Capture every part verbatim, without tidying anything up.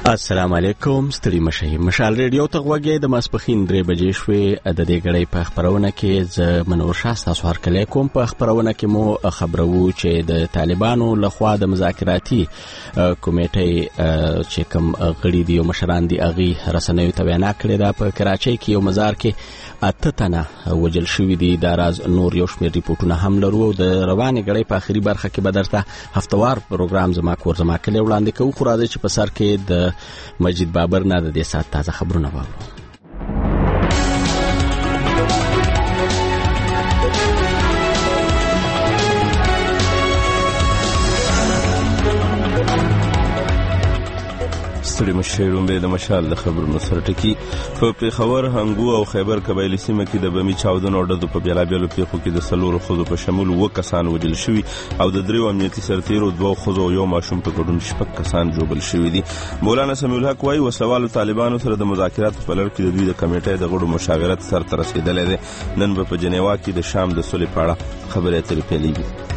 السلام علیکم. ستړي مشي مشال ریډیو ته غوږی د ماسپخین درې بجې شوې. د دې غړې په خبرونه کې ز منور شاه تاسو هر کله کوم په خبرونه کې مو خبرو چې د طالبانو لخوا د مذاکراتي کمیټې چې کوم غړي دي او مشران دي اغي رسنیو ته وینا کړې ده په کراچۍ کې یو مزار کې اته تنه وجل شوې دي. دا راز نور یو شمېر ریپورتونه هم لرو. د روانې غړې په اخري برخه کې بدرته هفتوار پروګرام زما کور زما کلی وړاندې کوو. خو راځي چې په سر کې د مجید بابر نه د دې سات تازه خبرونه واورو. ستړي مشي رومبه د مشال د خبرونو سره ټکی په پیښور هنګو او خیبر قبایلی سیمه کې د بمی چاودنو او د په بیلابیلو پیښو کې د سلورو خزو په شمول و کسان وجل شوي او د دریو امنیتي سرتیرو دوه خزو او یو ماشوم په ګډون شپږ کسان جوړل شوي دي. مولانا سمیع الحق وايي وسوالو طالبانو سره د مذاکراتو په لړ کې د دوی د کمیټې د غړو مشاورت سره تر رسیدلې ده. نن په جنیوا کې د شام د صلح په اړه خبرې اترې پیلېږي.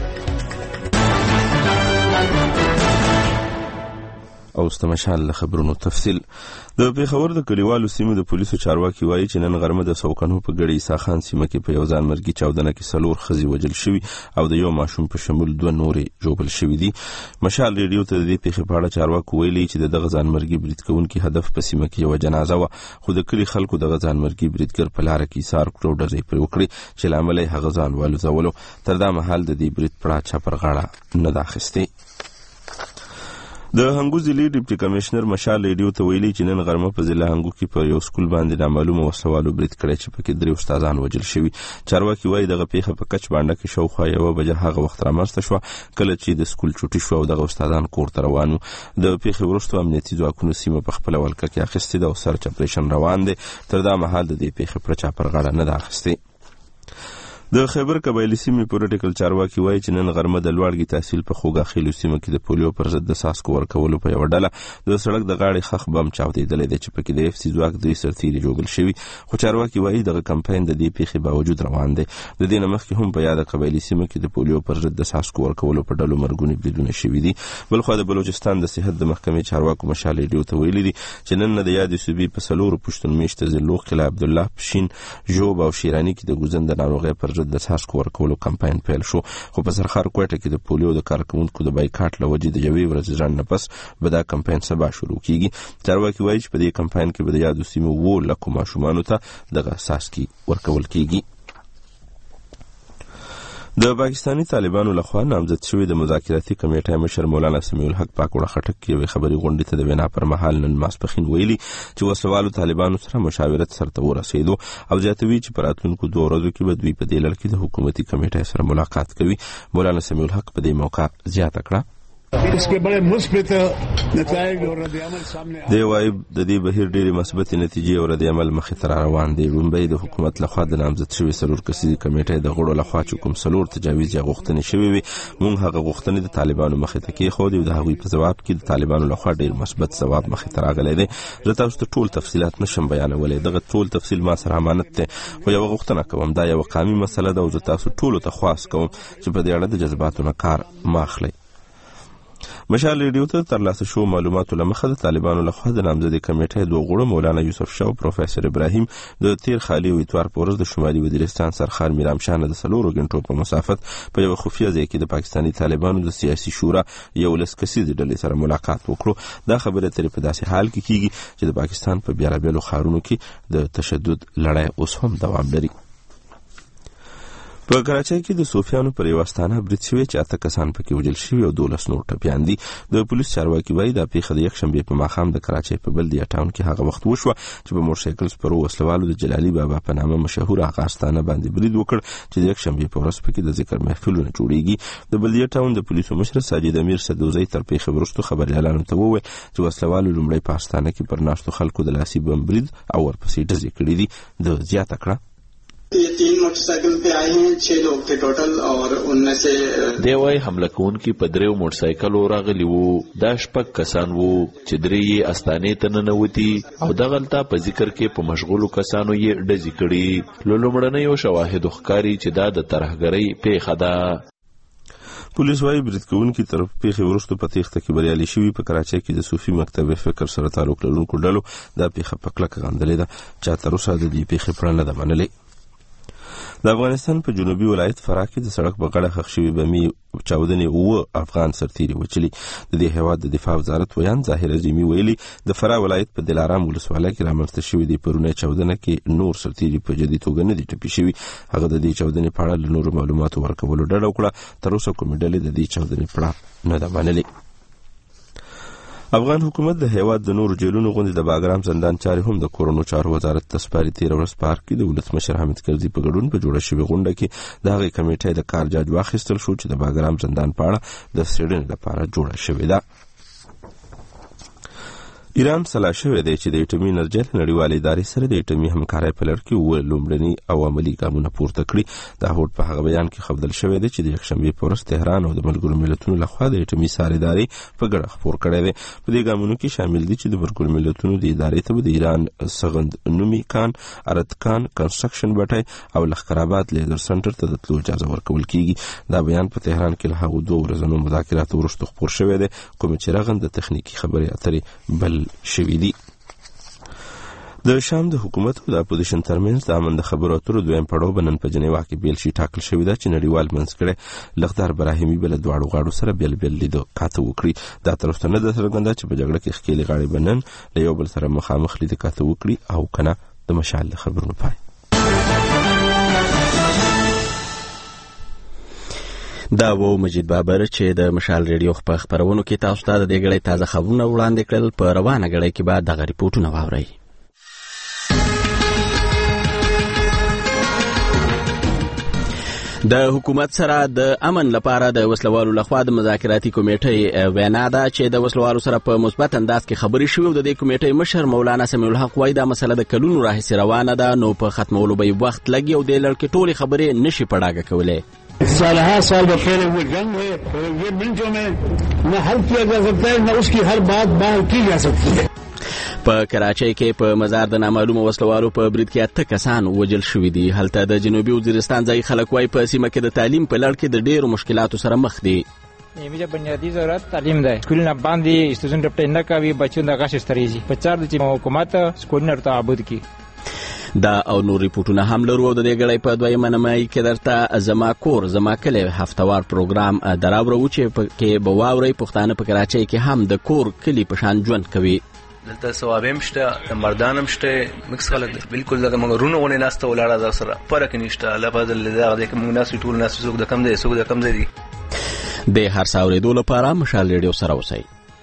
او استمشال له خبرونو تفصیل. د پیښور د کلیوالو سیمو د پولیسو چارواکي وایي چې نن غرمه د سوکنو په ګړې عیسی خان سیمه کې په یو ځان مرګي چاودنه کې سلور خزي وجل شوي او د یو ماشوم په شمول دوه نورې جوړل شوي دي. مشال ریډیو ته د دې پیښې په اړه چارواکو ویلي چې دغه ځان مرګي برید کوونکي هدف په سیمه کې یو جنازه و، خو د کلی خلکو دغه ځان مرګي بریدګر په لار کې ایثار کړو ډزې پرې وکړي چې لامل یې هغه ځان والوزولو. تر دا مهال د دې برید په چا پر غاړه نه ده اخیستې. د هنګو ضلع ډیپټي کمشنر مشال ریډیو ته ویلي چې نن غرمه په ضلع هنګو کې په یو سکول باندې نامعلومه وسوالو برید کړی چې پکې درې استادان وجل شوي. چارواکي وایي دغه پیښه په کچ باندې کې شاوخوا یوه بجه هغه وخت رامنځته شوه کله چې د سکول چوټي شو او دغه استادان کور ته روان وو. د پیښې وروسته امنیتي ځواکونو سیمه په خپله ولکه کې اخیستې ده او سرچ اپریشن روان دی. تر دا مهال د دې پیښې پر چا پر غاړه نه ده اخیستې. د خیبر قبایلی سیمې پولیټیکل چارواکي وایي چې نن غرمه د لوړګي تحصیل په خوګاخیلو سیمه کې د پولیو پر ضد د څاڅکو ورکولو په یوه ډله د سړک د غاړې خښ بم چاودېدلی دی چې پکې د اف سي ځواک دوی سرتیري جوړل شوي. خو چارواکي وایي دغه کمپاین د دې پیښې باوجود روان دی. د دې نه مخکې هم په یاده قبایلي سیمه کې د پولیو پر ضد د څاڅکو ورکولو په ډلو مرګونې بریدونه شوي دي. بلخوا د بلوچستان د صحت د محکمې چارواکو مشال ریډیو ته ویلي دي چې نن د یادې صوبې په څلورو پښتون میشته ضلعو قلعه عبدالله، پشین، ژوب او شیراني کې د ګوزن د ناروغۍ پر ضد د څاڅکو ورکولو کمپاین پیل شو. خو په سرخار کوټه کې د پولیو د کارکونکو د بایکاټ له وجې د یوې ورځې ځنډ نه پس به دا کمپاین سبا شروع کیږي. چارواکي وایي چې په دې کمپاین کې به د یادو سیمو اووه لکو ماشومانو ته دغه څاڅکي ورکول کیږي. د پاکستانی طالبانو لخوا نامزد شوی د مذاکراتي کمیټې مشر مولانا سمیع الحق پاکوړه خټک یوې خبري غونډې ته د وینا پر مهال نن ماسپخین ویلي چې وسوالو طالبانو سره مشاورت سره ورسېدو او زیاتوي چې پر راتلونکو دوه ورځو کې به دوی په دې لړ کې د حکومتي کمیټې سره ملاقات کوي. مولانا سمیع الحق په دې موقع زیاته کړه इसके बड़े मुस्बत नतीजे और रद्द-ए-अमल सामने دی وايي د دې بهیر ډېرې مثبت نتیجې او رد-عمل مخې ته روان دي. لومبۍ د حکومت لخوا د نامزد شوي سلور کسیزې کمیټې د غړو لخوا چې کوم سلور تجاویز یا غوښتنې شوي وي موږ هغه غوښتنې د طالبانو مخې ته کېښودې او د هغوی په ځواب کې د طالبانو لخوا ډېر مثبت ځواب مخې ته راغلی دی. زه تاسو ته ټول تفصیلات نشم بیانولی، دغه ټول تفصیل ما سره امانت دی، خو یوه غوښتنه کوم، دا یوه قامي مسله ده او زه تاسو ټولو ته خواست کوم چې په دې اړه د جذباتو نه کار مه اخلئ. مشال ریډیو ته ترلاسه شو معلوماتو له مخه د طالبانو لخوا د نامزدې کمیټې دوه غړو مولانا یوسف شاه او پروفیسور ابراهیم د تیر خالي او اتوار په ورځ د شمالي وزیرستان سرخار میرام شاه نه د څلورو غنټو په مسافت په یو خفیه ځای کې د پاکستاني طالبانو د سیاسي شورا یو لس کسیزې ډلې سره ملاقات وکړو. دا خبره ترې په داسې حال کې کیږي چې د پاکستان په بیلابیلو ښارونو کې د تشدد لړۍ اوس هم دوام لري. په کراچۍ کې د صوفیانو پر یو استانه برید شوی چې اته کسان پکې وژل شوي او دولس نور ټپیان دي. د پولیس چارواکي وایي دا پیښه د یکشنبې په ماښام د کراچۍ په بلدیه ټاون کې هغه وخت وشوه چې په موټرسایکل سپرو وسلوالو د جلالي بابا په نامه مشهور هغه استانه باندې برید وکړ چې د یکشنبې په ورځ پکې د ذکر محفلونه جوړیږي. د بلدیه ټاون د پولیسو مشر ساجد امیر سدوزی تر پیښې وروسته خبریالانو ته وویل چې وسلوالو لومړی په استانه کې پر ناستو خلکو د لاسي بم برید او ورپسې ډزې کړي دي. د زیاته کړه ये तीन मोटरसाइकिल पे आए हैं, छह लोग थे टोटल और उनमें से دی وای حمله کوونکي په دریو موټرسایکلو راغلي وو. دا شپږ کسان وو چې درې یې استانې ته ننوتي او دغلته په ذکر کې په مشغولو کسانو یې ډزې کړي. له لومړنیو شواهدو ښکاري چې دا د ترهګرۍ پیښه ده. پولیس وايي برید کوونکي تر پیښې وروسته په تېښته کې بریالي شوي. په کراچۍ کې د صوفي مکتب فکر سره تعلق لرونکو ډلو دا پیښه په کلکه غندلې ده چې تر اوسه د دې پیښې پړه نه ده منلې. د افغانستان په جنوبي ولایت فراه کې د سړک په غاړه ښخ شوي بمي چاودنې اوه افغان سرتیري وچلي. د دې هیواد د دفاع وزارت ویان ظاهر عظیمي ویلي د فراه ولایت په دلارام ولسوالۍ کې رامنځته شوي د پرونۍ چاودنه کې نور سرتیري په جدي توګه نه دي ټپي شوي. هغه د دې چاودنې په اړه له نورو معلوماتو ورکولو ډډه وکړه. تر اوسه کومې ډلې د دې چاودنې په اړه نه ده منلې. افغان حکومت د هیواد د نورو جیلونو غوندې د باګرام زندان چارې هم د کورونو چارو وزارت ته سپاري. تېره ورځ په ارګ کې د ولسمشر حامد کرزي په ګډون په جوړه شوې غونډه کې د هغې کمیټې د کار جاج واخیستل شو چې د باګرام زندان په اړه د څېړنې لپاره جوړه شوې ده. ایران سلا شوی دی چې د اټومي انرژۍ له نړیوالې ادارې سره د اټومي همکارۍ په لړ کې اووه لومړني او عملي ګامونه پورته کړي. دا هوډ په هغه بیان کې ښودل شوی دی چې د یکشنبې په ورځ تهران او د ملګرو ملتونو لخوا د اټومي څار ادارې په ګډه خپور کړی دی. په دې ګامونو کې شامل دي چې د ملګرو ملتونو د ادارې ته به د ایران سغند نومي کان، ارتکان کنسټرکشن بټۍ او لښکرآباد لیزر سنټر ته د تلو اجازه ورکول کیږي. دا بیان په تهران کې له هغو دوه ورځنو مذاکراتو وروسته خپور شوی دی کوم چې رغند د تخنیکي خبرې اترې بل شوي دي. د شام د حکومت او د اپوزیشن ترمنځ د امن د خبرو اترو دویم پړاو به نن په جنیوا کې پیل شي. ټاکل شوې ده چې نړیوال منځګړی لغدار براهیمي به له دواړو غاړو سره بیل بیل لیدو کاته وکړي. دا تر اوسه نه ده څرګنده چې په جګړه کې ښکېلې غاړې به نن له یو بل سره مخامخ لیده کاته وکړي او که نه. د مشال د خبرونو پای. دا و مجید بابر چې د مشال ریډیو په خبرونو کې تاسو ته د دې غړې تازه خبرونه وړاندې کړل. په روانه غړې کې بعد دغه ریپورتونه واورئ. د حکومت سره د امن لپاره د وسلوالو لخوا د مذاکراتي کمیټې وینا ده چې د وسلوالو سره په مثبت انداز کې خبرې شوې. د دې کمیټې مشر مولانا سمیع الحق وایي دا مسله د کلونو راهیسې روانه ده، نو په ختمولو به یې وخت لګي او د لړ کې ټولې خبرې نشي په ډاګه کولی. سالها سال بخیر وہ جنگ ہے اور یہ منٹوں میں نہ حل کیا جا سکتا ہے نہ اس کی ہر بات باہر کی جا سکتی ہے. په کراچۍ کې په مزار د نامعلومه وسلوالو په برید کې اته کسان وژل شوي دي. هلته د جنوبي وزیرستان ځایي خلک وایي په سیمه کې د تعلیم په لړ کې د ډېرو مشکلاتو سره مخ دي. میجا بنیادی ضرورت تعلیم ده. سکولونه باندې استودنټ پټ نه کوي، بچو د غش ستریږي. په چار د حکومت سکولونه تعهد کی. دا او نور ریپورتونه هم لرو او د دې غړې په دویمه نیمایي کې درته زما کور زما کلی هفتوار پروګرام دراوړو چې کې به واورئ پښتانه په کراچۍ کې هم د کور کلی په شان ژوند کوي. دلته ثوابم شته، مردانم شته، مکس خلک دي. بالکل دغه موږ رونه ونه ناسته ولاړه ده سره فرق نشته. لپاره دغه د کوم ناس ټول ناس څوک د کم دی څوک د کم دی. د هر څاورېدو لپاره مشال ریډیو سره اوسئ.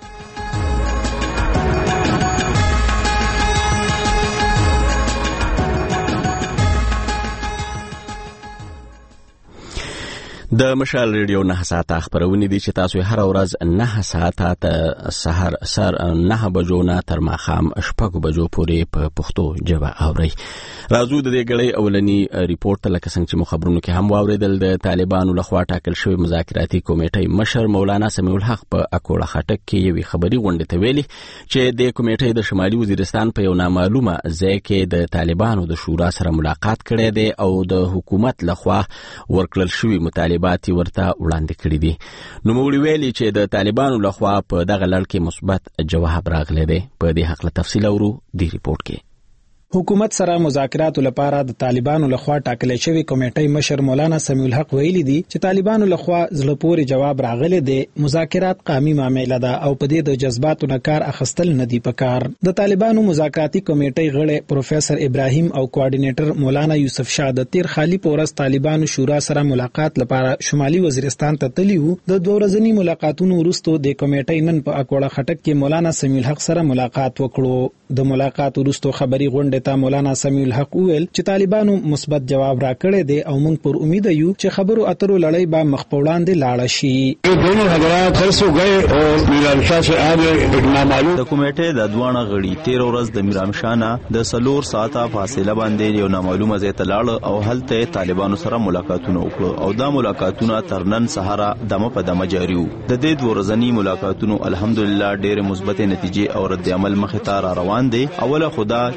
د مشال ریډیو نه ساعته خبرونه دي چې تاسو هر ورځ نه ساعته ته سحر سر نه بجو نه تر ماښام شپږ بجو پورې په پښتو ژبه اورئ. راځو د دې غړې اولنی ریپورت لکه څنګه چې مخبرونو کې هم واوریدل. د طالبانو لخوا ټاکل شوی مذاکراتي کمیټې مشر مولانا سمیع الحق په اکوړه خټک کې یوې خبري غونډې ته ویلي چې د کمیټې د شمالي وزیرستان په یو نامعلومه ځای کې د طالبانو د شورا سره ملاقات کړی دی او د حکومت لخوا ورکړل شوی مطالبات ورته وړاندې کړي دي. نو موږ ویلي چې د طالبانو لخوا په دغه لړ کې مثبت جواب راغلی دی. په دې حق له تفصیل اورو دی ریپورت کې. حکومت سره مذاکرات لپاره د طالبانو لخوا ټاکل شوی کمیټې مشر مولانا سمیع الحق ویلي دي چې طالبانو لخوا زړه پورې جواب راغلی دی. مذاکرات قامي معامله ده او په دې د جذباتو نه کار اخیستل نه دی پکار. د طالبانو مذاکراتي کمیټې غړي پروفیسور ابراهیم او کوارډینیټر مولانا یوسف شاه د تیر خالی پورس طالبانو شورا سره ملاقات لپاره شمالي وزیرستان ته تللیو. د دوه ورځنی ملاقاتونو وروسته د کمیټې نن په اکوړه خټک کې مولانا سمیع الحق سره ملاقات وکړو. د ملاقات وروسته خبري غونډه ته مولانا سمیع الحق ویل چې طالبانو مثبت جواب راکړی دی او موږ پر امید یو چې خبرو اترو لړۍ به مخ په وړاندې لاړه شي. दोनों حضرات فرسو गए और میرام شاه سے آج ایک نامعلوم د کمیټې د دوانه غړي تیر ورځ د میرام شاه نه د سلور ساعته فاصله باندې یو نامعلومه ځای ته لاړ او هلته طالبانو سره ملاقاتونه وکړو او دا ملاقاتونه تر نن سهار دمه په دمه جاری وو. د دې دوه ورځنی ملاقاتونو الحمدلله ډېر مثبت نتیجې او رد عمل مخې ته را روان دي. اوله خدا چې حکومت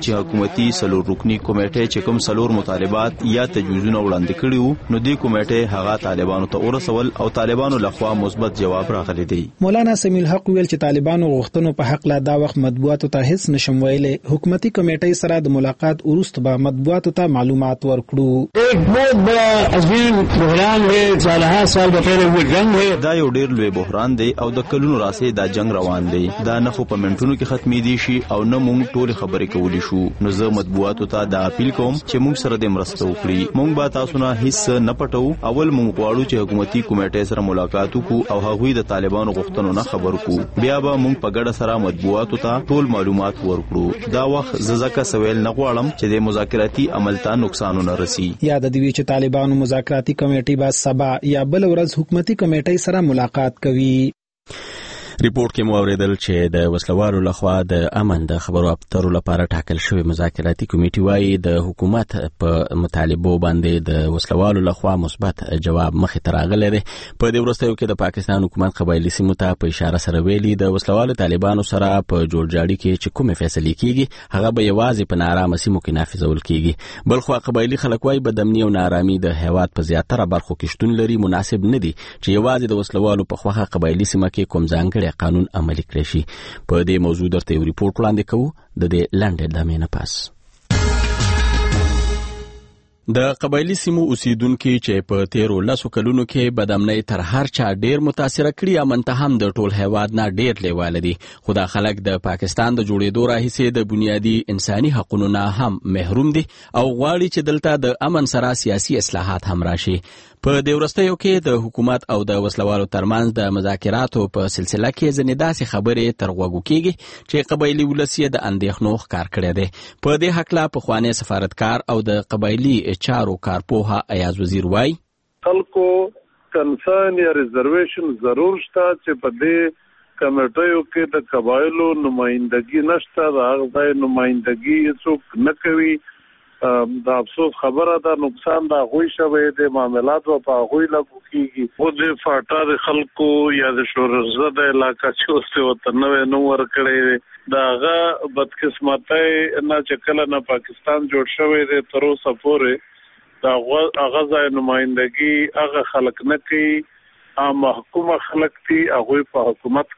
حکومتي سلور رکنی کمیټه چې کوم سلور مطالبات یا تجویزونه وړاندې کړي وو نو دې کمیټه هغه طالبانو ته ورسول او طالبانو لخوا مثبت جواب راغلی دی. مولانا سمیع الحق ویل چې طالبانو غوښتنو په حق لا دا وخت مطبوعاتو ته هیڅ نشم ویلي. حکومتي کمیټې سره د ملاقات وروسته به مطبوعاتو ته معلومات ورکړو. ایک بہت بڑا عظیم بحران ہے، سالہ سال بطور وہ جنگ ہے. دا یو ډیر لوی بحران دی او د کلونو راسي دا جنگ روان دی. دا نه خو په منټونو کې ختمي دي شي او نه مونږ ټول خبرې کولی شو. نو زه مطبوعاتو ته دا اپیل کوم چې مونږ سره د مرسته وکړي. مونږ به تاسو نه هیڅ نه پټو. اول مونږ غواړو چې حکومتي کمیټې سره ملاقات وکړو او هغوی د طالبانو غوښتنو نه خبر کو. بیا به مونږ په ګډه سره مطبوعاتو ته ټول معلومات ورکړو. دا وخت ززکه سویل نه غواړم چې د مذاکراتي عمل ته نقصان نه رسي. یاد دی چې طالبانو مذاکراتي کمیټې به سبا یا بل ورځ حکومتي کمیټې سره ملاقات کوي. ریپورت کې مو اوریدل چې د وسلوالو لخوا د امن د خبرو اترو لپاره ټاکل شوی مذاکراتي کمیټه وايي د حکومت په مطالبو باندې د وسلوالو لخوا مثبت جواب مخې ته راغلی دی. په دې وروستیو کې د پاکستان حکومت قبایلی سیمو ته په اشاره سره ویلي د وسلوالو طالبانو سره په جوړجاړي کې چې کومې فیصلې کیږي هغه به یوازې په نارامه سیمو کې نافذول کیږي. بلخو قبایلی خلک وايي بدامني او نارامي د هیواد په زیاتره برخو کې شتون لري، مناسب نه دي چې یوازې د وسلوالو په خوخه قبایلی سیمه کې کوم ځانګړي قانون عملي کړی شي. په دې موضوع درته یو ریپورت وړاندې کوو د دې لنډې دمې نه پاس. د قبایلی سیمو اوسیدونکو چې په تیرو لسو کلونو کې بدامنۍ تر هر چا ډیر متاثر کړي امن ته هم د ټول هیواد نه ډیر لیواله دي. خو دا خلک د پاکستان د جوړېدو راهیسې د بنیادی انساني حقوقو نه هم محروم دي او غواړي چې دلته د امن سره سیاسي اصلاحات هم راشي. په دې وروستیو کې د حکومت او د وسلوالو ترمنځ د مذاکراتو په سلسله کې ځینې داسې خبرې تر غوږو کېږي چې قبایلي ولس یې د اندېښنو ښکار کړی دی. په دې هکله پخوانی سفارتکار او د قبایلي چارو کارپوه ایاز وزیر وایي خلکو کنسرن یا ریزرویشن ضرور شته چې په دې کمیټیو کې د قبایلو نمائندګي نشته، د هغه ځای نمائندګي هیڅوک نه کوي. دا افسوس خبره ده، نقصان دا غوي شوی د معاملات په غوي لاګو کیږي. خو د فاټا د خلکو یا د شورزه د علاقې چوسته وطن نو ور کړی داغه بدقسمتۍ نه چې کله نه پاکستان جوړ شوی دی تر اوسه پورې دا هغه ځای نمائندګي هغه خلک نه کوي. عام حکومت خلک دي هغه په حکومت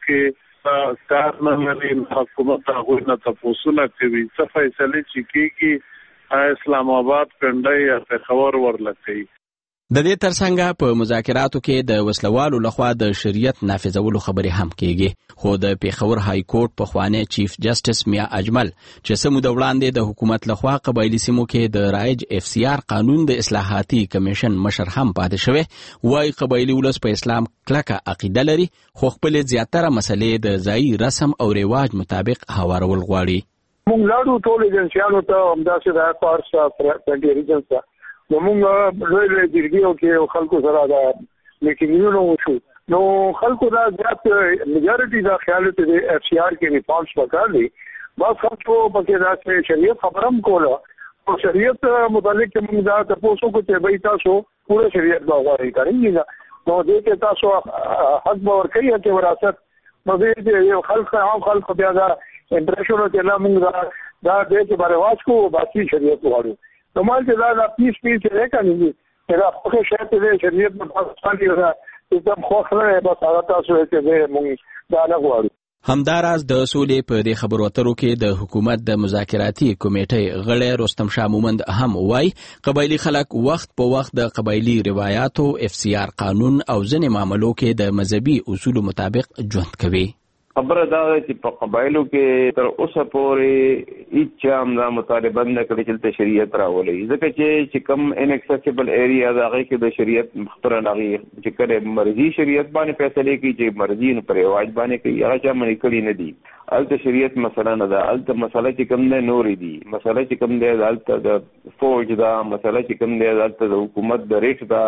کې کار نه لري، حکومت هغه نه تاسو نه کوي. څه فیصله چې کیږي اسلام آباد پنډای یا پېښور ورلکې. د دې ترڅنګ په مذاکراتو کې د وسلوالو لخوا د شریعت نافذولو خبرې هم کېږي. خو د پېښور های کورټ پخوانی چیف جسټس میا اجمل چې سمو د وړاندې د حکومت لخوا قبایلی سیمو کې د رایج اف سی آر قانون د اصلاحاتي کمیشن مشر هم پاتې شوی وایي قبایلی ولس په اسلام کلکه عقیده لري خو خپل زیاتره مسلې د ځایي رسم او رواج مطابق هوارول غواړي. مونږ لاړو ټول ایجنسیانو ته همداسې د پارس پرنټي ریجنس ته نو مونږ لوی لوی جرګیو کې خلکو سره دا میټینګونه وشو. نو خلکو دا زیات میجارټي دا خیال ته د اف سی آر کې ریفارمز وکړي. بس خلکو پکې دا شریعت خبرم کوله او شریعت متعلق موږ دا تاسو کو ته به تاسو پوره شریعت باور کوي نه نو دې کې تاسو حق باور کوي چې وراثت نو دې یو خلک عام خلک بیا دا انټرنیشنل کې لا موږ دا دا دې چې باندې واچ کو باقي شریعت وایو. نو مال چې دا د پیس پیس نه کوي دا خو شرط دې شریعت په پاکستان کې دا एकदम خو خبره به تاسو چې موږ دا نه غواړو. همداراز د سولې په دې خبرو اترو کې د حکومت د مذاکراتي کمیټې غړی رستم شاه مومند هم وایي قبایلی خلک وخت په وخت د قبایلی روایتو اف سی آر قانون او ځینې معاملو کې د مذهبي اصولو مطابق ژوند کوي. خبره دا ده چې په قبایلو کې تر اوسه پورې هیڅ هم دا مطالبه نه کړې چې شریعت راولي ځکه چې چې کم ان اکسیسیبل ایریا دا هغه کې د شریعت مختره نه چې کله مرضی شریعت باندې فیصله کوي چې مرضی نه پر رواج باندې کوي هغه چې منې کړی نه دي. الته شریعت مسله نه ده، الته مسله چې کم نه نورې دي، مسله چې کم دی الته د فوج دا مسله چې کم دی الته د حکومت د ریټ دا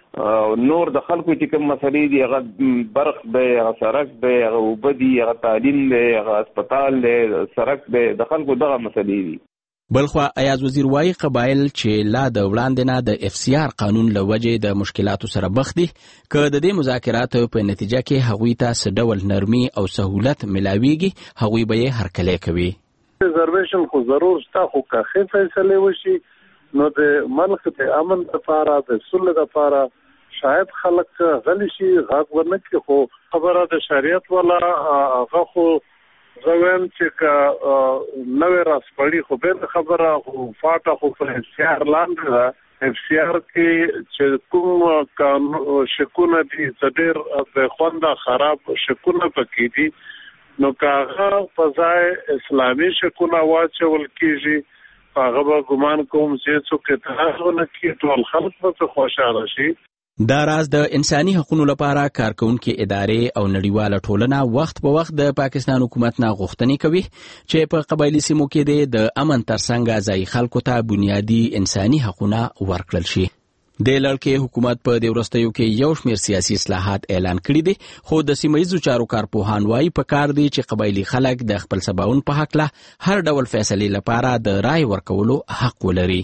نور د خلکو چې کوم مسلې دي هغه برق دی، هغه سړک دی، هغه اوبه دي، هغه تعلیم دی، هغه هسپتال دی، سړک دی، د خلکو دغه مسلې دي. بلخوا ایاز وزیر وایي قبایل چې لا د وړاندې نه د اف سی آر قانون له وجې د مشکلاتو سره مخ دي که د دې مذاکراتو په نتیجه کې هغوی ته څه ډول نرمي او سهولت ملاویږي هغوی به یې هرکلی کوي. ریزرویشن خو ضرور شته، خو که ښې فیصلې وشي نو د ملک د امن لپاره د صلح لپاره شاید خلک غلی شي، غږ ونه کړي. خو خبره د شریعت والا هغه خو زه وایم چې که نوې راسپړي خو بېله خبره، خو فاټه خو په اف سی آر لاندې ده. اف سی آر کې چې کوم شکونه دي څه ډېر د خونده خراب شکونه پکې دي، نو که هغه په ځای اسلامي شکونه واچول کېږي هغه به ګمان کوم چې څوک اعتراض ونه کړي، ټول خلک به خوشحاله شي. دا راز د انساني حقوقو لپاره کارکونکو ادارې او نړیواله ټولنه وخت په وخت د پاکستان حکومت نه غوښتنې کوي چې په قبایلی سیمو کې د امن ترڅنګ ځای خلکو ته بنیادی انساني حقوق ورکړل شي. د لړکې حکومت په دې وروستیو کې یو شمېر سیاسي اصلاحات اعلان کړي دي، خو د سیمه‌ییزو چارو کارپوهان وايي پکار دي چې قبایلی خلک د خپل سباوون په حق له هر ډول فیصلې لپاره د رای ورکولو حق ولري.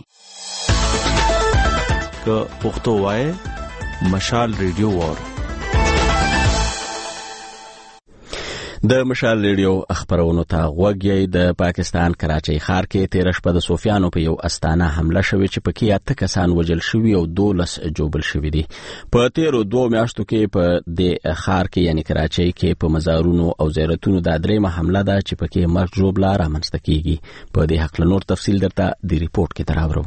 که پښتو وای مشال ریډیو وار. د مشال ریډیو خبرونو ته غوږی. د پاکستان کراچۍ ښار کې تیر شپه د صوفیانو په یو استانه حمله شوې چې پکې اته کسان وژل شوي او دولس جوبل شوي دي. په تیرو دوه میاشتو کې په دې ښار کې یعنی کراچۍ کې په مزارونو او زیارتونو د درېمه حمله ده چې پکې مرګ ژوبله رامنځته کیږي. په دې حق نور تفصیل درته د ریپورت کې دراوړو.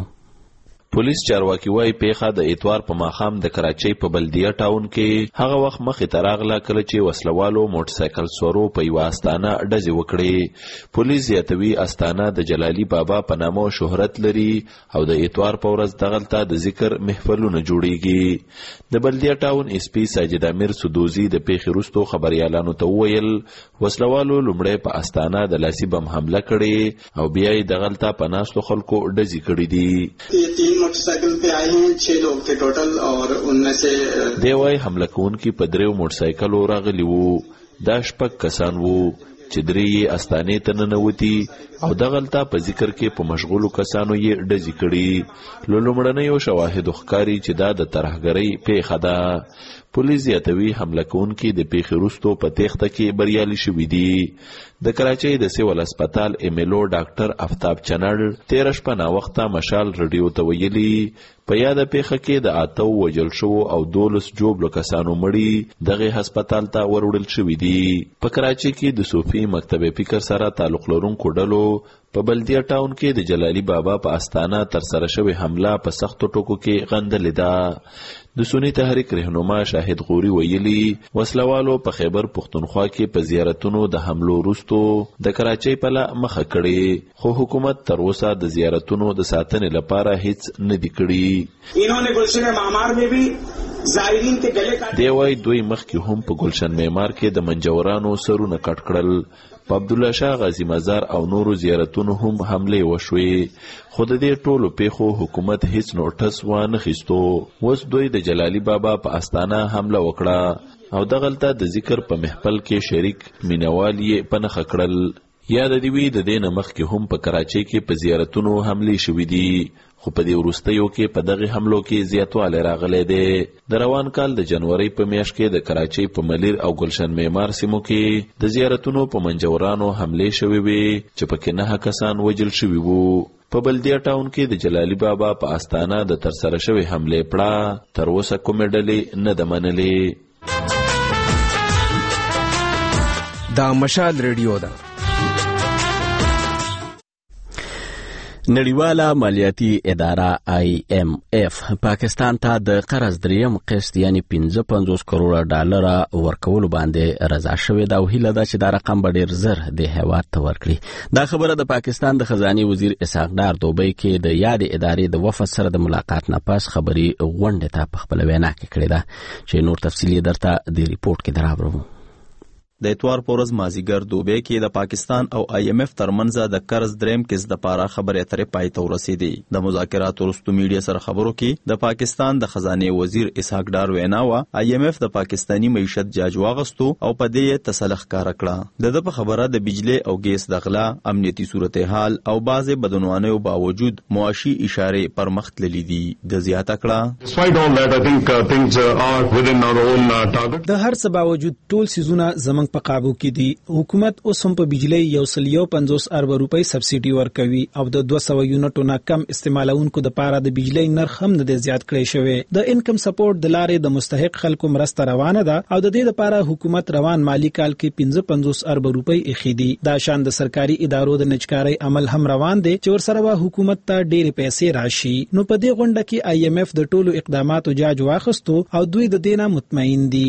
پولیس چارواکي وايي پیښه د اتوار په ماښام د کراچۍ په بلدیه ټاون کې هغه وخت مخې ته راغله کله چې وسلوالو موټرسایکل سورو په یوه استانه ډزې وکړې. پولیس زیاتوي استانه د جلالي بابا په نامه شهرت لري او د اتوار په ورځ دغلته د ذکر محفلونه جوړیږي. د بلدیه ټاون اس پی ساجد امیر سدوزي د پیښې وروسته خبريالانو ته وویل وسلوالو لومړی په استانه د لاسي بم حمله کړې او بیا یې دغلته په ناستو خلکو ډزې کړې دي. मोटरसाइकिल पे आए हैं, छह लोग थे टोटल और उनमें से دیوای حمله کوونکي په دریو موټرسایکلو راغلي وو. دا شپږ کسان وو چې درې یې استانې ته ننوتي او دغلته په ذکر کې په مشغولو کسانو یې ډزې کړي. له لومړنیو شواهدو ښکاري چې دا د ترهګرۍ پیښه ده. پولیس زیاتوي حمله کوونکي د پیښې وروسته په تېښته کې بریالي شوي دي. د کراچۍ د سیول هسپتال ایملو ډاکټر افتاب چنړ تېره شپه ناوخته مشال رډیو ته ویلي په یاده پیښه کې د اته وژل شوو او دولس جوبلو کسانو مړي دغه هسپتال ته وروړل شوي دي. په کراچۍ کې د صوفي مکتب فکر سره تعلق لرونکو ډلو په بلدیه ټاون کې د جلالي بابا په استانه ترسره شوې حمله په سختو ټکو کې غندلې ده. د سنی تحریک رهنما شاهد غوري ویلي وسلوالو په خیبر پختونخوا کې په زیارتونو د حملو وروسته د کراچۍ په لاره مخه کړې، خو حکومت تر اوسه د زیارتونو د ساتنې لپاره هیڅ نه دی کړی. انہوں گلشن معمار میں بھی زائرین کے گلے کاٹے. دی وای دوی مخکې هم په گلشن معمار کې د منجورانو سرونه کټ کړل. په عبدالله شاه غازی مزار او نورو زیارتونو هم حملې وشوې، خو د دې ټولو پیښو حکومت هیڅ نوټس وانه خیستو. اوس دوی د جلالي بابا په استانه حمله وکړه او دغلته د ذکر په محفل کې شریک مینوال یې په نښه کړل. یاد دی وی د دې نه مخکې هم په کراچۍ کې په زیارتونو حملې شوې دي، خو په دې وروستیو کې په دغه حملو کې زیاتوالی راغلی دی. د روان کال د جنوري په میاشت کې د کراچۍ په ملیر او گلشن معمار سیمو کې د زیارتونو په منجورانو حملې شوې وي چې پکې نه کسان وژل شوي وو. په بلدیه ټاون کې د جلالي بابا په استانه د ترسره شوې حملې پړه تر اوسه کومې ډلې نه ده منلې. دا مشال ریډیو ده. نړیواله مالیاتي اداره آی ایم اف پاکستان ته د قرض دریم قسط یعنی پنځه پنځوس کروڑه ډالر ورکولو باندې رضا شوې ده او هیله ده چې دا رقم به ډیر زر د هیواد ته ورکړي. دا خبره د پاکستان د خزانه وزیر اسحاق ډار دوبۍ کې د یاد ادارې د وفد سره د ملاقات نه پس خبري غونډه ته په خپل وینا کې کړې ده چې نور تفصیلی درته د ریپورت کې دراوړو. د اتوار پورز مازیګر دوبۍ کې د پاکستان او آی ایم اف ترمنځ د قرض دریم کس د پاره خبرې اترې پای ته ورسېدې. د مذاکراتو وروسته میډیا سره خبرو کې د پاکستان د خزانه وزیر اسحاق ډار وینا وا آی ایم اف د پاکستانی معیشت جاج واغستو او په دې تسلخ کار کړه. د په خبره د بجلی او ګیس د غلا، امنیتي صورتحال او بعضې بدعنوانیو باوجود معاشي اشاره پر مخ تللې دي. د زیاته کړه د هر څه باوجود ټول سيزونه زمنګ په قابو کې دي. حکومت اوس هم په بجلی یو سل یو پنځوس ارب روپۍ سبسیډي ورکوي او د دوه سوه یونټو نه کم استعمالونکو د پاره د بجلی نرخ هم نه زیات کړی شوی. د انکم سپورټ د لارې د مستحق خلکو مرسته روانه ده او د دې لپاره حکومت روان مالی کال کې پنځه پنځوس ارب روپۍ اخی دي. دا شان د سرکاري ادارو د نجکارۍ عمل هم روان دی چې ورسره وا حکومت ته ډېرې پیسې راشي. نو په دې غونډه کې آی ایم ایف د ټولو اقداماتو جاج واخستو او دوی د دینه مطمئن دي.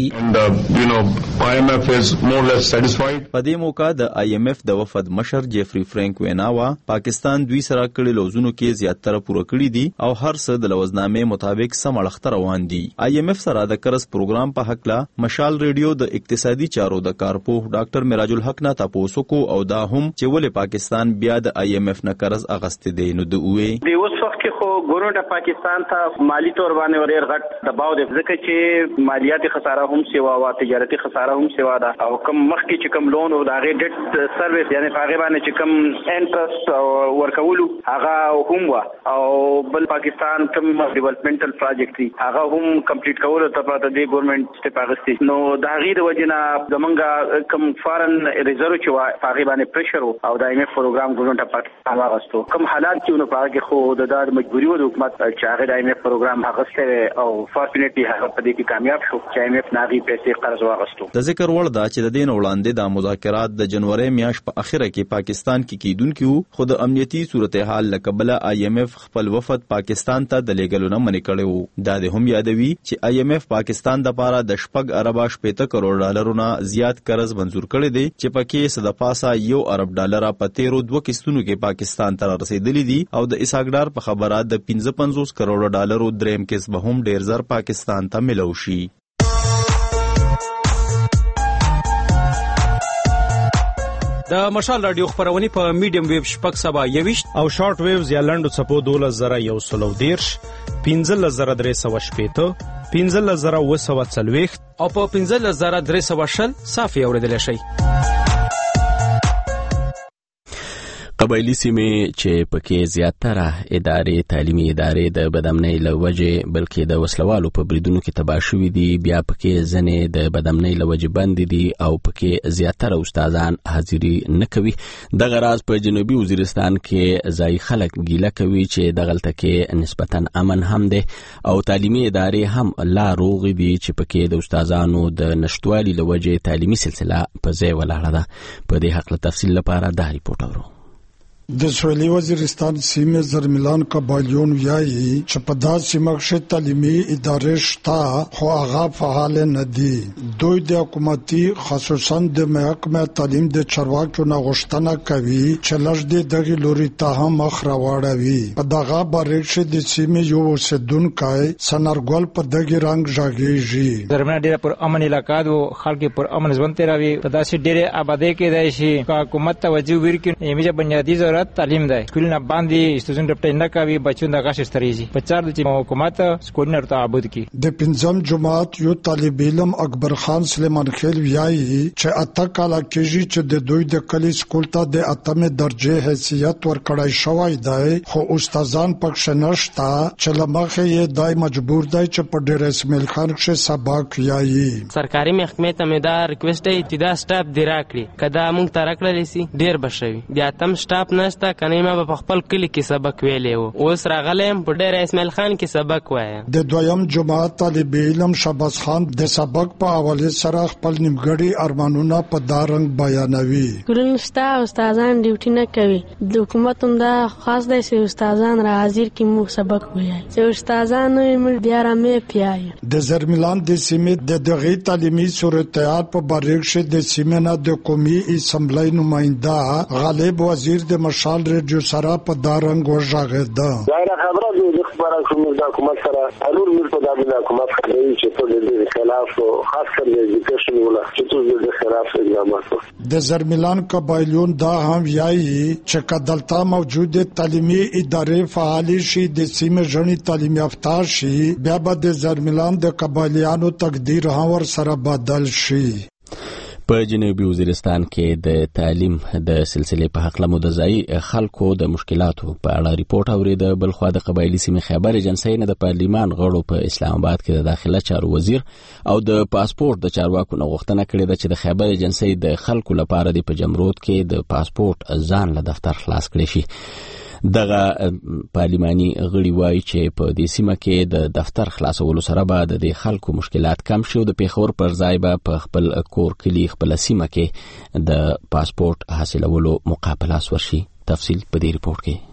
په دې موقع د آی ایم ایف د وفد مشر جیفری فرانک ویناوا پاکستان دوی سره کړي لوزونو کې زیاتره پوره کړی دي او هر څه د لوزنامې مطابق سم اړخته روان دي. آی ایم ایف سره د قرض پروګرام په حق لا مشال ریډیو د اقتصادي چارو د کارپوه ډاکټر میراج الحق نه تاسو کو او دا هم چې ولې پاکستان بیا د آی ایم ایف نه قرض اغستې دی. نو د اوې د اوس وخت کې خو ګورنمنت پاکستان ته مالی تور باندې وریر غټ دباو دی ځکه چې مالیاتي خساره هم سیوا او تجارتي خساره هم سیوا ده او کم مخکې چې کم لون او د هغه ډیټ سرویس یعنی هغه باندې چې کم انټرست ورکولو هغه هم وا او بل پاکستان کم ډیولپمنټل پروجیکټ دی هغه هم کمپلیټ کول ته پاتې دی ګورنمنت ته پاغستی. نو د هغه د وجنه زمونږه کم فارن ریزرو چې وا هغه باندې پریشر او د ایم ایف پروګرام ګورنمنت پاکستان واغستو. کم حالات چې نو پاګه خو د داد مجبوری و د حکومت چې هغه د ایم ایف پروګرام هغه سره او فارچونټلی هغه په دې کې کامیاب شو چې ایم ایف ناغي پیسې قرض واغستو. د ذکر وړ دا چې د دین وړاندې د مذاکرات د جنوري میاشت په اخره کې پاکستان کې کیدونکو خود امنیتي صورتحال لکبله آی ایم ایف خپل وفد پاکستان ته د لیګلو نه منې کړو. دا د هم یادوي چې آی ایم ایف پاکستان د پاره د شپږ اربه شپږ کروڑ ډالرونو زیات قرض منزور کړی دی چې پکې صد پاسه یو ارب ډالر په تیرو دوه کیستونو کې پاکستان ته رسیدلی دي او د اساګډار په خبره د پنځه پنځوس کروڑ ډالرو دریم کیس به هم ډیر زر پاکستان ته ملو شي. د مشال رادیو خبرونه په میډیم ویو شپږ سبا یويشت او شارټ ویوز یا لنډو چپو دوله زره یو سلو دیرش پنځه زره درې سوه شپېته پنځه زره اوه سوه څلوېښت او په پنځه زره درې سوه شل صافي اورېدلی شئ. قبایلی سیمې چې پکې زیاتره ادارې تعلیمي ادارې د بدامنۍ له وجې بلکې د وسلوالو په بریدونو کې تباه شوي دي بیا پکې ځینې د بدامنۍ له وجې بندې دي او پکې زیاتره استادان حاضري نه کوي. دغه راز په جنوبي وزیرستان کې ځایي خلک ګیله کوي چې دغلته کې نسبتا امن هم دی او تعلیمي ادارې هم لا روغې دي چې پکې د استادانو د نشټوالي له وجې تعلیمي سلسله په ځای ولاړه ده. په دې هکله تفصیل لپاره دا ریپورټ اورو. د سویلي وزیرستان سیمې زرملان قبایلیون ویایي چې په داسې سیمه کې تعلیمي ادارې شته خو هغه فعال نه دي. دوی د حکومتي خصوصا د محکمه تعلیم د چارواکو نه غوښتنه کوي چې لږ د دغه لوري ته هم مخ راوړوي. په دغه باره کې د سیمې یو اوسیدونکی سنارګل په دغه رنګ ژغېږي. زرملان ډېره پر امن علاقه ده او خلک پر امن ژوند تیروي. په داسې ډېرې آبادۍ کې دی چې حکومت توجه وکړي یمه بنیادي تعلیم دی کولونه باندې استوزن رپټ نه کوي بچو د غاښ ستریزي په چار د حکومت سکولونه ته عبود کی. د پنځم جماعت یو طالب علم اکبر خان سلیمان خیل ویایي چې اته کاله کېږي چې د دوی د کلی سکول ته د اتمه درجه حیثیت ورکړای شوی دی خو استادان پکښ نشته چې لمخه یې دای مجبور دی چې په ډیر اسماعیل خان کې سبق ویایي. سرکاري محکمې ته مې دا ریکوست دی چې دا سټاپ دی راکړي کدا موږ ته راکړل شي ډیر بشوي بیا تم سټاپ نشته کنه ما په خپل کلی کې سبق ویلې وو اوس راغلم په ډیر اسماعیل خان کې سبق وایم. د دویم جماعت طالب علم شباز خان د سبق په حواله سره خپل نیمګړي ارمانونه په دارنګ بیانوي. ګورنستا استادان ډیوټي نه کوي د حکومت هم دا خاص دی چې استادان را حاضر کی مو سبق وایي چې استادان یې بیا را مې پیای. د زرملان د سیمې د دغه تعلیمي صورتحال په باره کې د سیمې نه د قومي اسمبلی نماینده غالب وزیر د مشال ریډیو سره په دارنګ ورژغېده. دا خبره د خبره کوم د حکومت سره الور مر په دغه حکومت کوي چې په دې خلاف او خاص کر د ایجوکیشن ولا چې د خلاف اقدامات. د زرملان قبایلیون دا هم وایي چې کدلتا موجوده تعلیمي ادارې فعال شي د سیمې ژوند تعلیم یافته شي بیا به د زرملان د قبایلیانو تقدیر هم ور سره بدل شي. په جنوبي وزیرستان کې د تعلیم د سلسلې په حق له مدځای خلکو د مشکلاتو په اړه ریپورت اوریده. بلخوا د قبایلی سیمې خیبر ایجنسی نه د پارلیمان غړو په اسلام آباد کې د داخله چارو وزیر او د پاسپورت د چارواکو نه غوښتنه کړې ده چې د خیبر ایجنسی د خلکو لپاره د په جمرود کې د پاسپورت ځان له دفتر خلاص کړي شي. دغه پارلماني غړي وایي چې په دې سیمه کې د دفتر خلاصولو سره به د خلکو مشکلات کم شي او د پیښور پر ځای به په خپل کور کلی خپل سیمه کې د پاسپورت حاصلولو مقابله ورشي. تفصیل په دې ریپورت کې.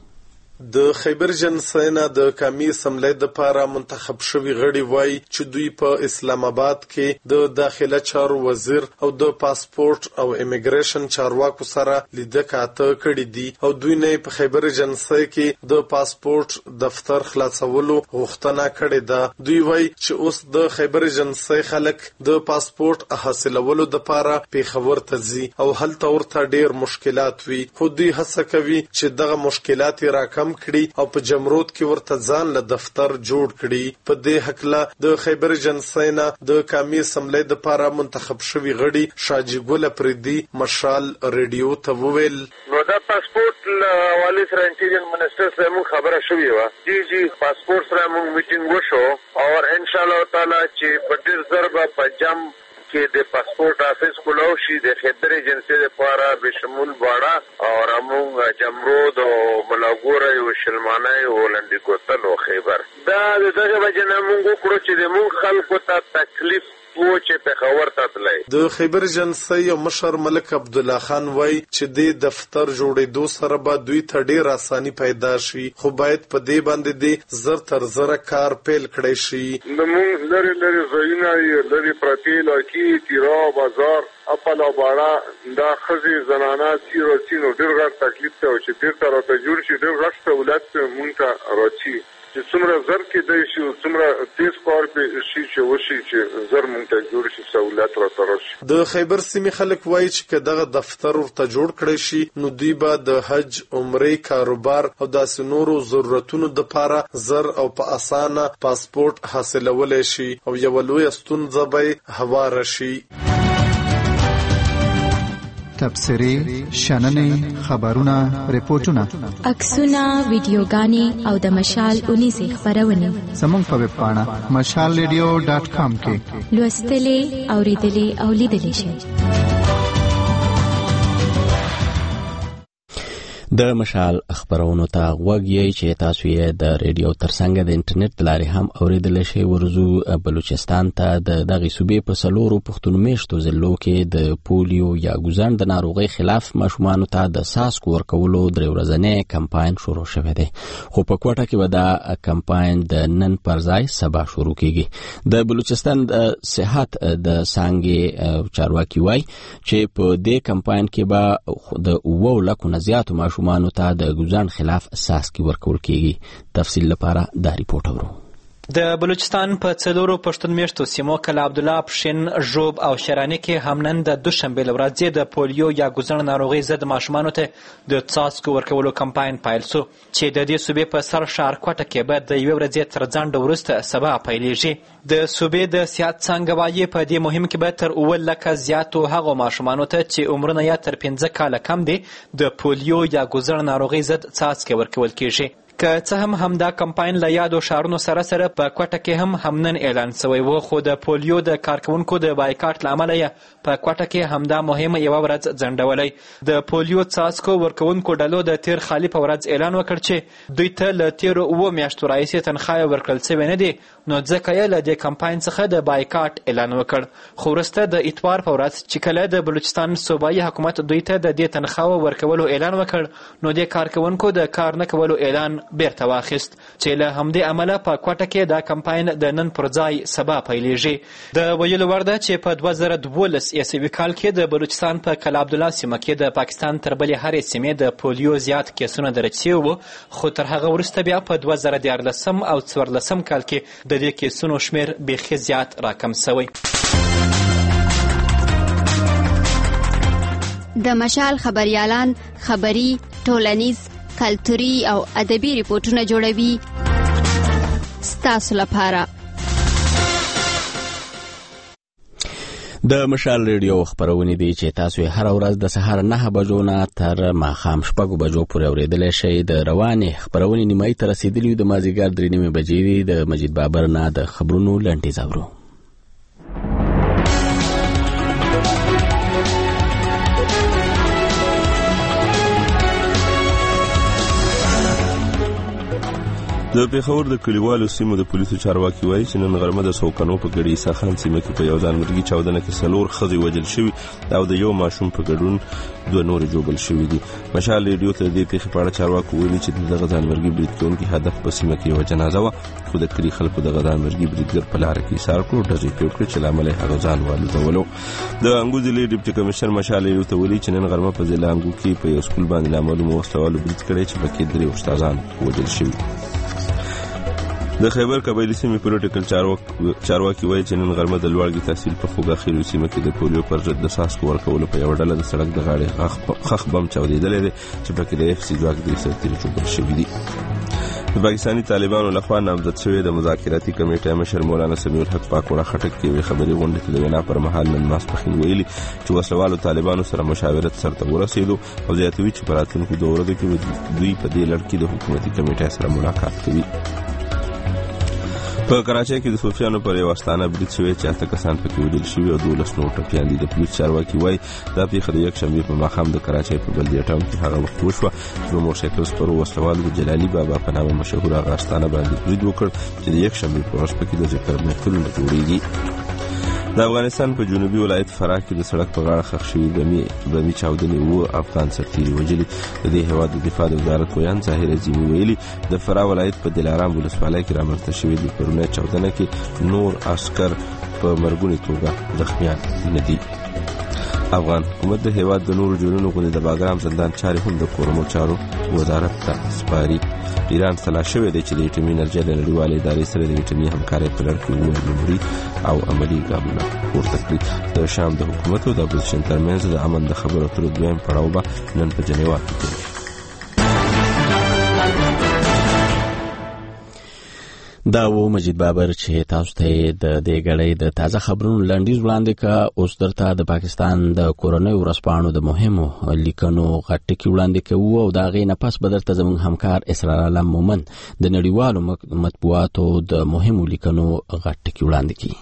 د خیبر ایجنسی نه د قومي اسمبلی دپاره منتخب شوي غړي وایي چې دوی په اسلام آباد کې د داخله چارو وزیر او د پاسپورت او امیګریشن چارواکو سره لیده کاته کړي دي او دوی نه په خیبر ایجنسی کې د پاسپورت دفتر خلاصولو غوښتنه کړې ده. دوی وایي چې اوس د خیبر ایجنسی خلک د پاسپورت حاصلولو دپاره پیښور ته ځي او هلته ورته ډېر مشکلات وي، خو دوی هڅه کوي چې دغه مشکلات راکم کړي او په جمرود کې ورته ځان له دفتر جوړ کړي. په دې حقله د خیبر ایجنسی نه د قومي اسمبلی دپاره منتخب شوي غړي شاجي ګل افریدي مشال ریډیو ته وویل نو دا پاسپورت له حوالې سره انټیریئر منسټر سره موږ خبره شوې وه. جی جی پاسپورت سره موږ میټینګ وشو او انشاءالله تعالی چې په ډېر ژر به په جم کې د پاسپورت آفیس کولو شي د خیبر ایجنسی لپاره بشمول باړه او رامونږ جمرود او ملاګوره او شلمانه او لنډي کوتل او خیبر دا دغه وجه نه موږ وکړو چې د موږ خلکو ته تکلیف و چې په خبر تاتلای. د خیبر ایجنسی او مشر ملک عبد الله خان وای چې د دفتر جوړېدو سره به دوی ته ډېر اساني پیدا شي، خو باید په دې باندې د زر تر زر کار پیل کړی شي. موږ لري لري ځایونه لري پرتی لکه تیرا بازار خپل باړه دا خزي زنانه سیرو سینو ډېر غټ تکلیف ته او چې ډېر تر ته جوړ شي ډېر غټ سہولت مونږ ته راځي چې څومره زر کې دی شي څومره تیز کار به شي چې وشي چې زر مونږ ته جوړ شي سہولت راته راشي. د خیبر سیمې خلک وایي چې دغه دفتر ورته جوړ کړی شي نو دوی به د حج عمرې کاروبار او داسې نورو ضرورتونو دپاره زر او په اسانه پاسپورت حاصلولی شي او یوه لویه ستونزه به هواره شي. تبصرې، شننې، خبرونه، ریپورتونه، عکسونه، ویډیوګانې او د مشال اونیزې خپرونې زموږ په ویب پاڼه مشال ریډیو ډاټ کام کې لوستلې، اوریدلې او لیدلې شئ. د مشال خبرونو ته غوږ یې چې تاسو یې د ریډیو ترڅنګ د انټرنیټ لارې هم اوریدلی شئ. ورځو بلوچستان ته د دغې صوبې په څلورو پښتون میشتو ضلعو کې د پولیو یا ګوزڼ د ناروغۍ خلاف ماشومانو ته د څاڅکو ورکولو درې ورځنی کمپاین شروع شوی دی، خو په کوټه کې به دا کمپاین د نن پر ځای سبا شروع کیږي. د بلوچستان د صحت د څانګې چارواکي وایي چې په دې کمپاین کې به د اوو لکو نه زیاتو ماشومانو مانو ته د ګوزڼ خلاف څاڅکي ورکول کیږي. تفصیل لپاره دا ریپورت اورو. د بلوچستان په څلورو پښتون میشتو سیمو کله عبدالله، پښین، ژوب او شراني کې هم نن د دوشنبې له ورځې د پولیو یا ګوزڼ ناروغۍ ضد ماشومانو ته د څاڅکو ورکولو کمپاین پیل سو چې د دې صوبې په سر ښار کوټه کې به د یوې ورځې تر ځنډه وروسته سبا پیلیږي. د صوبې د سیاحت څانګه وایي په دې مهم کې به تر اووه لکه زیاتو هغو ماشومانو ته چې عمرونه یا تر پنځه کاله کم دي د پولیو یا ګوزڼ ناروغۍ ضد څاڅکي ورکول کیږي. که څه هم همدا کمپاین له یادو ښارونو سره سره په کوټه کې هم هم نن اعلان سوی و، خو د پولیو د کارکونکو د بایکاټ له امله یې په کوټه کې همدا مهمه یوه ورځ ځنډولی. د پولیو څاڅکو ورکوونکو ډلو د تیر خالي په ورځ اعلان وکړ چې دوی ته له تیرو اووه میاشتو راهیسې تنخواه ورکړل سوی نه دي، نو ځکه یې له دې کمپاین څخه د بایکاټ اعلان وکړ. خو وروسته د اتوار په ورځ چې کله د بلوچستان صوبایي حکومت دوی ته د دې تنخواه ورکولو اعلان وکړ نو د کارکونکو د کار نه کولو اعلان بیرته واخیست چې له همدې امله په کوټه کې دا کمپاین د نن پر ځای سبا پیلیږي. د ویلو وړ ده چې په دوه زره دولس عیسوي کال کې د بلوچستان په کلا عبدالله سیمه کې د پاکستان تر بلې هرې سیمې د پولیو زیات کیسونه درج شوي وو، خو تر هغه وروسته بیا په دوه زره دیارلسم او څوارلسم کال کې د دې کیسونو شمېر بیخي زیات راکم سوی. د مشال خبریالان خبري، ټولنیز، کلتوري او ادبي ریپورتونه جوړوي ستاسو لپاره. د مشال ریډیو خبرونه دي چې تاسو هر ورځ د سهار نه بجو نه تر ماښام شپږ بجو پورې اوریدلای شئ. د روانې خبرونه نیمه تر رسیدلې د مازیګر درې نیمه بجې د مجید بابر نه د خبرونو لنډیز اورو. د پیښور د کلیوالو سیمو د پولیسو چارواکي وایي چې نن غرمه د سوکانو په ګډي عیسی خان سیمه کې په یو ځانمرګي چاودنه کې څلور ښځې وژل شوي او د یو ماشوم په ګډون دوه نور جوړل شوي دي. مشال ریډیو ته د دې پیښې په اړه چارواکو ویلي چې دغه ځانمرګي برید کوونکي هدف په سیمه کې یو جنازه وه، خو د کلي خلکو دغه ځانمرګي بریدګر په لاره کې ایثار کړو، ډزې پرې وکړې چې له امله یې هغه ځان والوځولو. د انګو ضلعې ډیپټي کمشنر مشال ریډیو ته ویلي چې نن غرمه په ضلع انګو کې په یو سکول باندې نامعلومو وسلوالو برید کړی چې پکې درې استادان وژل شوي. د خیبر قبایلي سیمې پولیټیکل چارواکي وایي چې نن غرمه د لوړګي تحصیل په خوږه خیلو سیمه کې د پولیو پر ضد د څاڅکو ورکولو په یوه ډله د سړک د غاړې خښ بم چاودېدلی دی چې پکې د اف سي ځواک درې سرتیري ټوپل شوي دي. د پاکستاني طالبانو لخوا نامزد شوی د مذاکراتي کمیټې مشر مولانا سمیع الحق پاکوړه خټک کې یوې خبري غونډې ته د وینا پر مهال نن ماسپښین ویلي چې وسلوالو طالبانو سره مشاورت سرته ورسېدو او زیاتوي چې په راتلونکو دوه ورځو کې دوی په دې لړ کې د حکومتي کمیټې سره ملاقات کوي. په کراچۍ کې د صوفیانو پر یو استانه برید شوی چې اته کسان پکې وژل شوي او دولس نور ټپیان دي. د پولیس چارواکي وایي دا پیښه د یکشنبې په ماښام د کراچۍ په بلدیه ټاون کې هغه وخت وشوه چې په موټرسایکل سپرو وسلوالو د جلالي بابا په نامه مشهور هغه استانه باندې برید وکړ چې د یکشنبې په ورځ پکې د ذکر محفلونه جوړیږي. د افغانستان په جنوبي ولایت فراه کې د سړک په غاړه ښخ شوي بمي بمي چاودنې اووه افغان سرتیري وژلي. د دې هېواد د دفاع د وزارت ویان ظاهر عظیمي ویلي د فراه ولایت په دلارام ولسوالۍ کې رامنځته شوې د پرونۍ چاودنه کې نور عسکر په مرګونې توګه زخمیان نه دي. افغان حکومت د هېواد د نورو جرمونو غوندې د باګرام زندان چارې هم د کورونو چارو وزارت ته سپاري. ایران سلا شوی دی چې د اټومي انرژۍ د نړیوالې ادارې سره د اټومي همکارۍ په لړ کې اووه لومړي او عملي ګامونه پورته کړي. د شام د حکومت او د اپوزیشن ترمنځ د امن د خبرو اترو دویم پړاو به نن په جنیوا کې پیل شي. دا و مجید بابر چې تاسو ته د دې غړې د تازه خبرونو لنډیز وړاندې کا. اوس درته د پاکستان د کورونی ورسپانو د مهمو لیکنو غټکی وړاندې کوو او دا غي نه پس بدرته زموږ همکار اسرار علم مومن د نړیوالو مطبوعاتو د مهمو لیکنو غټکی وړاندې کوي.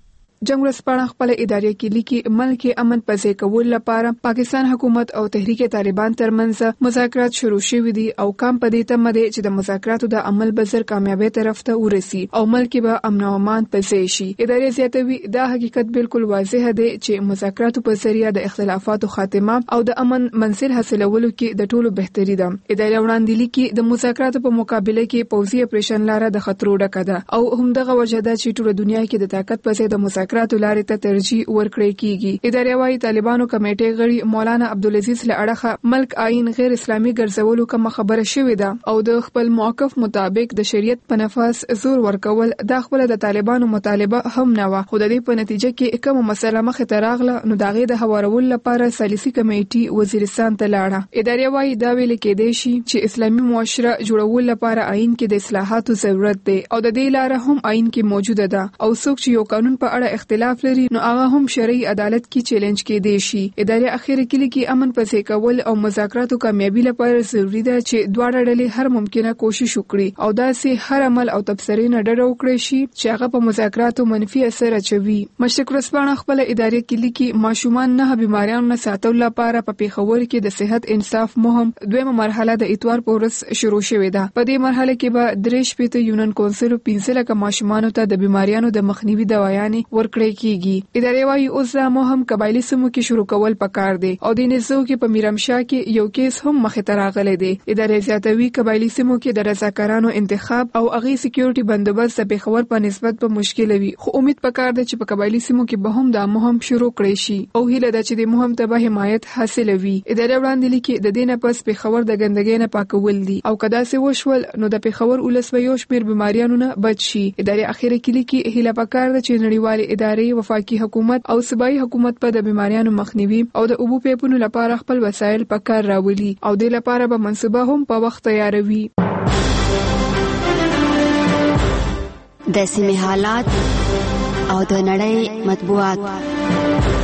جنگ ورځپاڼه خپل ادارې کې لیکي ملک امن پځې کول لپاره پاکستان حکومت او تحریک طالبان ترمنځ مذاکرات شروع شوي دي او کام پدې ته مده چې د مذاکراتو د عمل بزر کامیابی طرف ته ورسي او ملک به امن او امان پځې شي. ادارې زیاتوي دا حقیقت بالکل واضح دی چې مذاکراتو په ذریعہ د اختلافاتو خاتمه او د امن منزل حاصلولو کې د ټولو بهتري ده. ادارې وړاندې لیکي د مذاکراتو په مقابله کې پوځي اپریشن لاره د خطرو ډکه ده او همدغه وجه ده چې ټول دنیا کې د طاقت په ځای د مذاکراتو لارې ته ترجیح ورکړی کیږي. ادارې وايي طالبانو کمیټې غړي مولانا عبدالعزیز له اړخه ملک آئین غیر اسلامي ګرځولو کوم خبره شوې ده او د خپل موقف مطابق د شریعت په نفاذ زور ورکول د خپل د طالبانو مطالبه هم نه و. خو د دې په نتیجه کې کوم مسله مخ ته راغله نو داغه د هوارول لپاره سالسي کمیټي وزیرستان ته لاړه. ادارې وايي دا ویل کېدای شي چې اسلامي معاشره جوړول لپاره آئین کې د اصلاحاتو ضرورت دی او د دې لاره هم آئین کې موجوده ده او څوک چې یو قانون په اړه اختلاف لري نو هغه هم شرعي عدالت کې چیلنج کېدی شي. ادارې اخیری کې لیکي امن پځې کول او مذاکراتو کامیابی لپاره ضروری ده چې دواړه ډلې هر ممکنه کوشش وکړي او داسې هر عمل او تبصرې نه ډډه وکړي شي چې هغه په مذاکراتو منفي اثر اچوي. مشرق ورځپاڼه خپل ادارې کې لیکي ماشومان نه بیماریانو نه ساتلو لپاره په پیښور کې د صحت انصاف مهم دویمه مرحله د اتوار په ورځ شروع شوې ده. په دې مرحله کې به درې شپېته یونین کونسل پنځه لکه ماشومانو ته د بیماریانو د مخنیوي دوايانې ورکړي کیږي. ادارې وايي اوس دا مهم قبایلی سیمو کې شروع کول پکار دي او د نزو کې په میرمشاه کې یو کیس هم مخه ته راغلی دی. ادارې زیاتوي قبایلی سیمو کې د رضاکارانو انتخاب او اغي سکیورټي بندوبست د پیښور په نسبت په مشکل وي خو امید پکار دی چې په قبایلی سیمو کې به هم دا مهم شروع کړي شي او هیله ده چې د مهم ته به حمایت حاصل وي. ادارې وړاندې لیکي د دې نه پس پیښور د ګندګۍ نه پاکول دي او کدا سه وشول نو د پیښور ولس به یو شمیر بیماریانو نه بچ شي. ادارې اخیری کې لیکي هیله پکار ده چې نړیوالې ادارې وفاقي حکومت او صوبایي حکومت په د بیماریانو مخنیوي او د اوبو پیپونو لپاره خپل وسایل په کار راولي او د لپاره به منصوبه هم په وخت تیاروي. د سیمه حالات او د نړۍ مطبوعات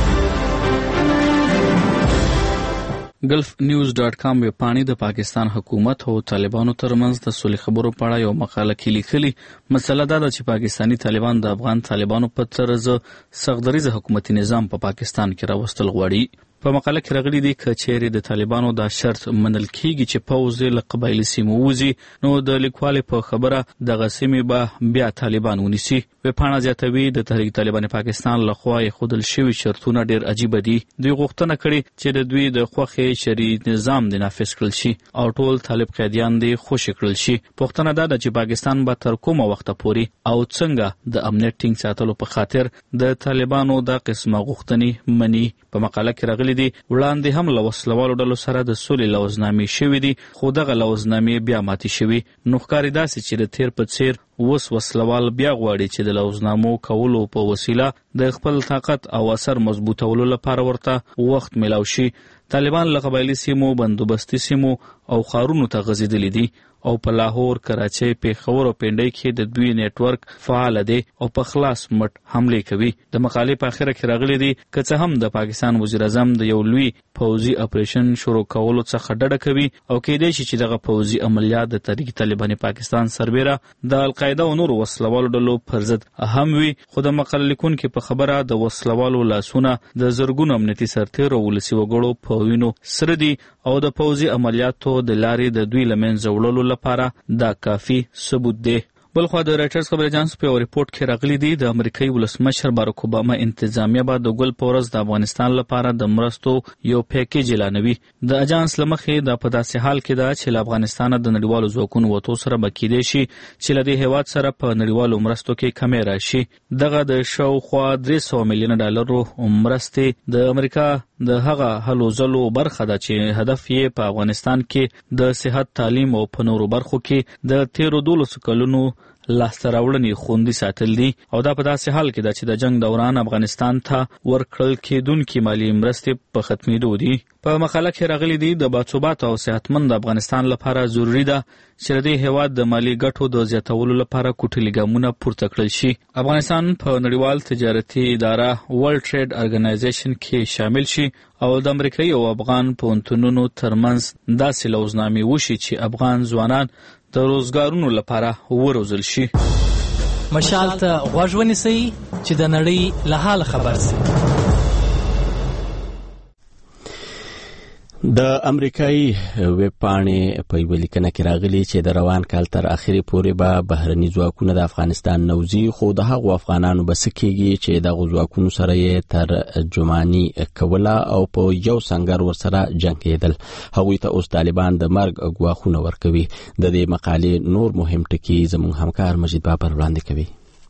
ګلف نیوز ډاټ کام ویبپاڼې د پاکستان حکومت او طالبانو ترمنځ د سولې خبرو په اړه یو مقاله کې لیکلي. مسله دا ده چې پاکستانی طالبان د افغان طالبانو په طرز سختدریز حکومتي نظام په پا پاکستان کې راوستل غواړي. په مقاله کې راغلي دي که چیرې د طالبانو دا شرط منل کیږي چې پوځ له قبایلي سیمو وځي، نو د لیکوالې په خبره دغه سیمې به بیا طالبان ونیسي. ویبپاڼه زیاتوي د تحریک طالبان پاکستان لخوا ایښودل شوي شرطونه ډېر عجیبه دي. دوی غوښتنه کړې چې د دوی د خوښې شرعي نظام دې نافذ کړل شي او ټول طالب قیدیان دې خوشي کړل شي. پوښتنه دا ده چې پاکستان به تر کومه وخته پورې او څنګه د امنیت ټینګ ساتلو په خاطر د طالبانو دا قسمه غوښتنې مني. په مقاله کې راغلي دي وړاندې هم له وسلوالو ډلو سره د سولې لوظنامې شوي دي، خو دغه لوظنامې بیا ماتې شوي. نو ښکاري داسې چې د تیر په څیر اوس وسلوال بیا غواړي چې د لوظنامو کولو په وسیله د خپل طاقت او اثر مضبوطولو لپاره ورته وخت میلاو شي. طالبان له قبایلي سیمو، بندوبستي سیمو او ښارونو ته غځېدلي دي او په لاهور، کراچۍ، پیښور او پنډۍ کې د دوی نیټورک فعال دی او په خلاص مټ حملې کوي. د مقالې په اخره کې راغلي دي که څه هم د پاکستان وزیر اعظم د یو لوی پوځي اپریشن شروع کولو څخه ډډه کوي او کېدای شي چې دغه پوځي عملیات د تحریک طالبان پاکستان سربیره د القاعده او نورو وسلوالو ډلو پر ضد اهم وي، خو د مقالې لیکونکي په خبره د وسلوالو لاسونه د زرګونو امنیتي سرتیرو او ولسي وګړو په وینو سره دي او د پوځي عملیاتو د لارې د دوی له منځه وړلو لپاره دا کافي ثبوت دی. بلخوا د رایټرز خبر اژانس په یو ریپورت کې راغلي دي د امریکایي ولسمشر باراک اوباما انتظامیه به د ګل په ورځ د افغانستان لپاره د مرستو یو پیکیج اعلانوي. د اجانس له مخې دا په داسې حال کې ده چې له افغانستانه د نړیوالو ځواکونو وتو سره به کیدای شي چې له دې هیواد سره په نړیوالو مرستو کې کمې راشي. دغه د شاوخوا درې سوه میلیونه ډالرو مرستې د امریکا د هغه هلو ځلو برخه ده چې هدف یې په افغانستان کې د صحت، تعلیم او په نورو برخو کې د تیرو دولسو کلونو لاسته راوړنې خوندي ساتل دي او دا په داسې حال کې ده چې د جنگ دوران افغانستان ته ورکړل کېدونکي مالي مرستې په ختمېدو دي. په مقاله کې راغلي دي د باثباته او صحتمند افغانستان لپاره ضروري ده چې د دې هیواد د مالي ګټو د زیاتولو لپاره کوټلي ګامونه پورته کړل شي. افغانستان په نړیوال تجارتي اداره ورلد ټریډ ارګنایزیشن کې شامل شي او د امریکایي او افغان پوهنتونونو ترمنځ داسې لوظنامې وشي چې افغان ځوانان د روزګارونو لپاره وروزل شي. مشال ته غوږ ونیسئ چې د نړۍ له حاله خبر شئ. د امریکایي ویبپاڼې په یوه لیکنه کې راغلي چې د روان کال تر اخرې پورې به بهرني ځواکونه د افغانستان نه وځي، خو د هغو افغانانو به څه کېږي چې دغو ځواکونو سره یې ترجماني کوله او په یو سنګر ورسره جنګېدل. هغوی ته اوس طالبان د مرګ ګواښونه ورکوي. د دې مقالې نور مهم ټکي زموږ همکار مجید بابر وړاندې کوي.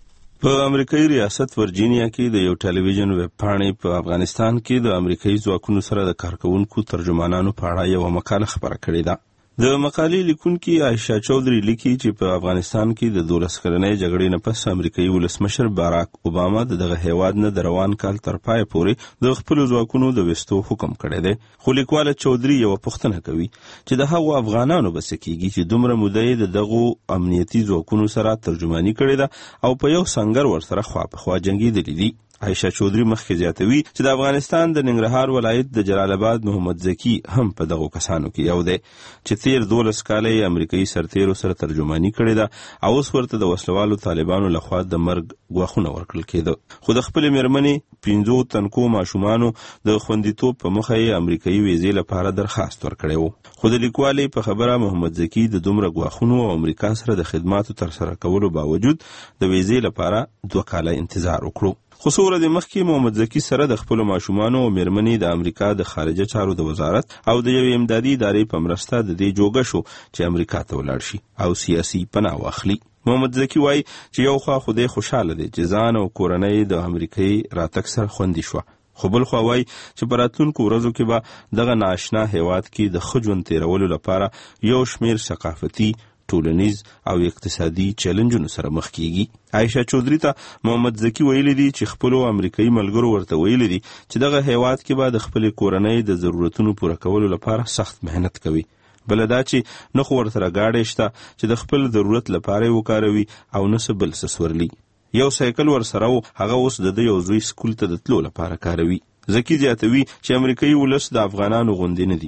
په امریکایي ریاست ورجینیا کې د یو ټلویزیون ویبپاڼې په افغانستان کې د امریکایي ځواکونو سره د کارکونکو ترجمانانو په اړه یوه مقاله خپره کړې ده. د مقالې لیکونکي عایشه چودري لیکي چې په افغانستان کې د دولس کلنۍ جګړې نه پس امریکایي ولسمشر باراک اوباما د دغه هیواد نه د روان کال تر پای پورې د خپلو ځواکونو د وستو حکم کړی دی. خو لیکواله چودري یوه پوښتنه کوي چې د هغو افغانانو به څه کېږي چې دومره موده یې د دغو امنیتي ځواکونو سره ترجماني کړې ده او په یو سنګر ورسره خواپخوا جنګېدلي دي. عایشه چودري مخکې زیاتوي چې د افغانستان د ننګرهار ولایت د جلال آباد محمد زکی هم په دغو کسانو کې یو دی چې تیر دولس کاله یې امریکایي سرتیرو سره ترجماني کړې ده او اوس ورته د وسلوالو طالبانو لخوا د مرګ ګواښونه ورکړل کېده. خو د خپلې مېرمنې پنځو تنکو ماشومانو د خوندیتوب په موخه یې امریکایي ویزې لپاره درخواست ورکړی و. خو د لیکوالې په خبره محمد زکی د دومره ګواښونو او امریکا سره د خدماتو ترسره کولو باوجود د ویزې لپاره دوه کاله انتظار وکړو. خو څو ورځې مخکې محمد زکی سره د خپلو ماشومانو او مېرمنې د امریکا د خارجه چارو د وزارت او د یوې امدادي ادارې په مرسته د دې جوګه شو چې امریکا ته ولاړ شي او سیاسي پناه واخلي. محمد زکی وایي چې یو خوا خدای خوشاله دی چې ځان او کورنۍ د امریکایي راتګ سره خوندي شوه، خو بل خوا وایي چې په راتلونکو ورځو کې به دغه نااشنا هیواد کې د ښه ژوند تېرولو لپاره یو شمېر ثقافتي، ټولنیز او اقتصادي چیلنجونو سره مخ کیږي. عایشه چودري ته محمد زکی ویلي دي چې خپلو امریکایي ملګرو ورته ویلي دي چې دغه هیواد کې به د خپلې کورنۍ د ضرورتونو پوره کولو لپاره سخت مهنت کوي. بل دا چې نه خو ورسره ګاډی شته چې د خپل ضرورت لپاره یې وکاروي او نه څه بل څه سورلي. یو سایکل ورسره و، هغه اوس د ده یو زوی سکول ته د تلو لپاره کاروي. زکی زیاتوي چې امریکایي ولس د افغانانو غوندې نه دي.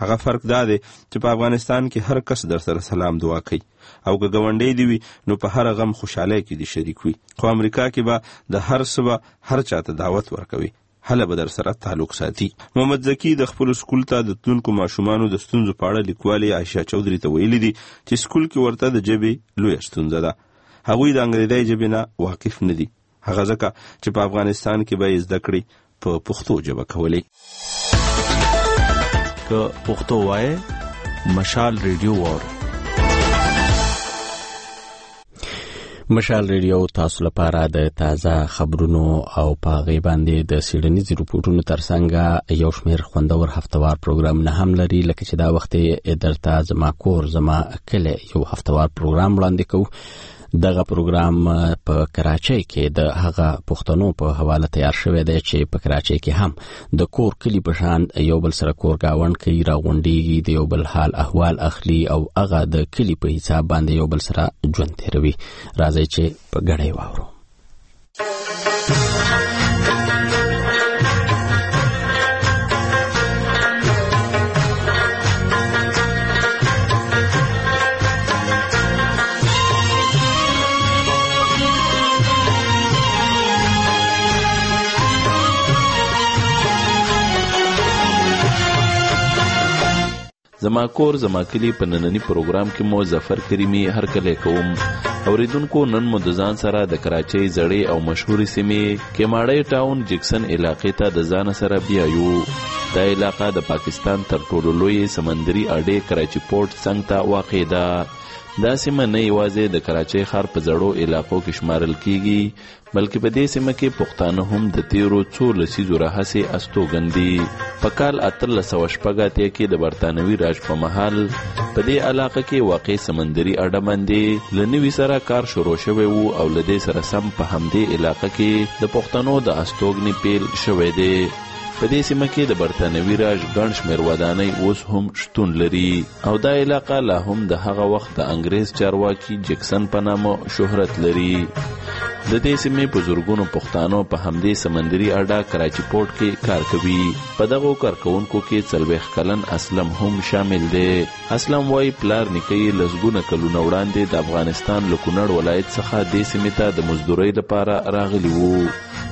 هغه فرق دا دی چې په افغانستان کې هر کس در سره سلام دعا کوي او که ګاونډی دی وي نو په هر غم خوشحالۍ کې دی شریک وي. خو امریکا کې به د هر څه به هر چاته دعوت ورکوي، هله به در سره تعلق ساتي. محمد زکی د خپل سکول ته د تلونکو ماشومانو د ستونزو په اړه لیکوالې عایشه چودري ته ویلي دي چې سکول کې ورته د ژبې لویه ستونزه ده. هغوی د انګریزي ژبې نه واقف نه دي، هغه ځکه چې په افغانستان کې به یې زده کړې په پښتو ژبه کولې. که پښتو وایې مشال ریډیو وور. مشال ریډیو تاسو لپاره د تازه خبرونو او پاغي باندې د سیډنیز ریپورتونو ترڅنګ یو شمېر خوندور هفتوار پروګرام نه هم لري، لکه چې دا وخت درته زما کور زما کله یو هفتوار پروګرام وړاندې کوو. دغه پروګرام په کراچۍ کې د هغه پښتنو په حواله تیار شوی دی چې په کراچۍ کې هم د کور کلی په شان یو بل سره کور گاوند کوي، راغونډيږي، د یو بل حال احوال اخلي او هغه د کلی په حساب باندې یو بل سره ژوند تیروي. راځي چې په ګډه واورو. زما کور زما کلی په نننی پروګرام کې مو ظفر کریمی هر کله کوم. اوریدونکو نن مو د ځان سره د کراچۍ زړې او مشهوري سیمې کیماړی ټاون جکسن علاقې ته د ځان سره بیایو. دا علاقه د پاکستان تر ټولو لوی سمندري اډې کراچي پورټ څنګ ته واقع ده. دا سیمه نه یوازې د کراچۍ ښار په زړو علاقو کې شمارل کیږي، بلکې په دې سیمه کې پښتانه هم د تیرو څو لسیزو راهیسې استوګن دي. په کال اتلس سوه شپږ اتیا کې د برطانوي راج په مهال په دې علاقه کې واقع سمندري اډه باندې له نوي سره کار شروع شوی وو او له دې سره سم په همدې علاقه کې د پښتنو د استوګنې پیل شوی دی. په دې سیمه کې د برطانوي راج ګڼ شمېر ودانۍ اوس هم شتون لري او دا علاقه لا هم د هغه وخت د انګریز چارواکي جکسن په نامه شهرت لري. د دې سیمې په زرګونو پښتانو په همدې سمندري اډه کراچي پورټ کې کار کوي. په دغو کارکوونکو کې څلوېښت کلن اسلم هم شامل دی. اسلم وایي پلار نیکه یې لسګونه کلونه وړاندې د افغانستان له کونړ ولایت څخه دې سیمې ته د مزدورۍ لپاره راغلي وو.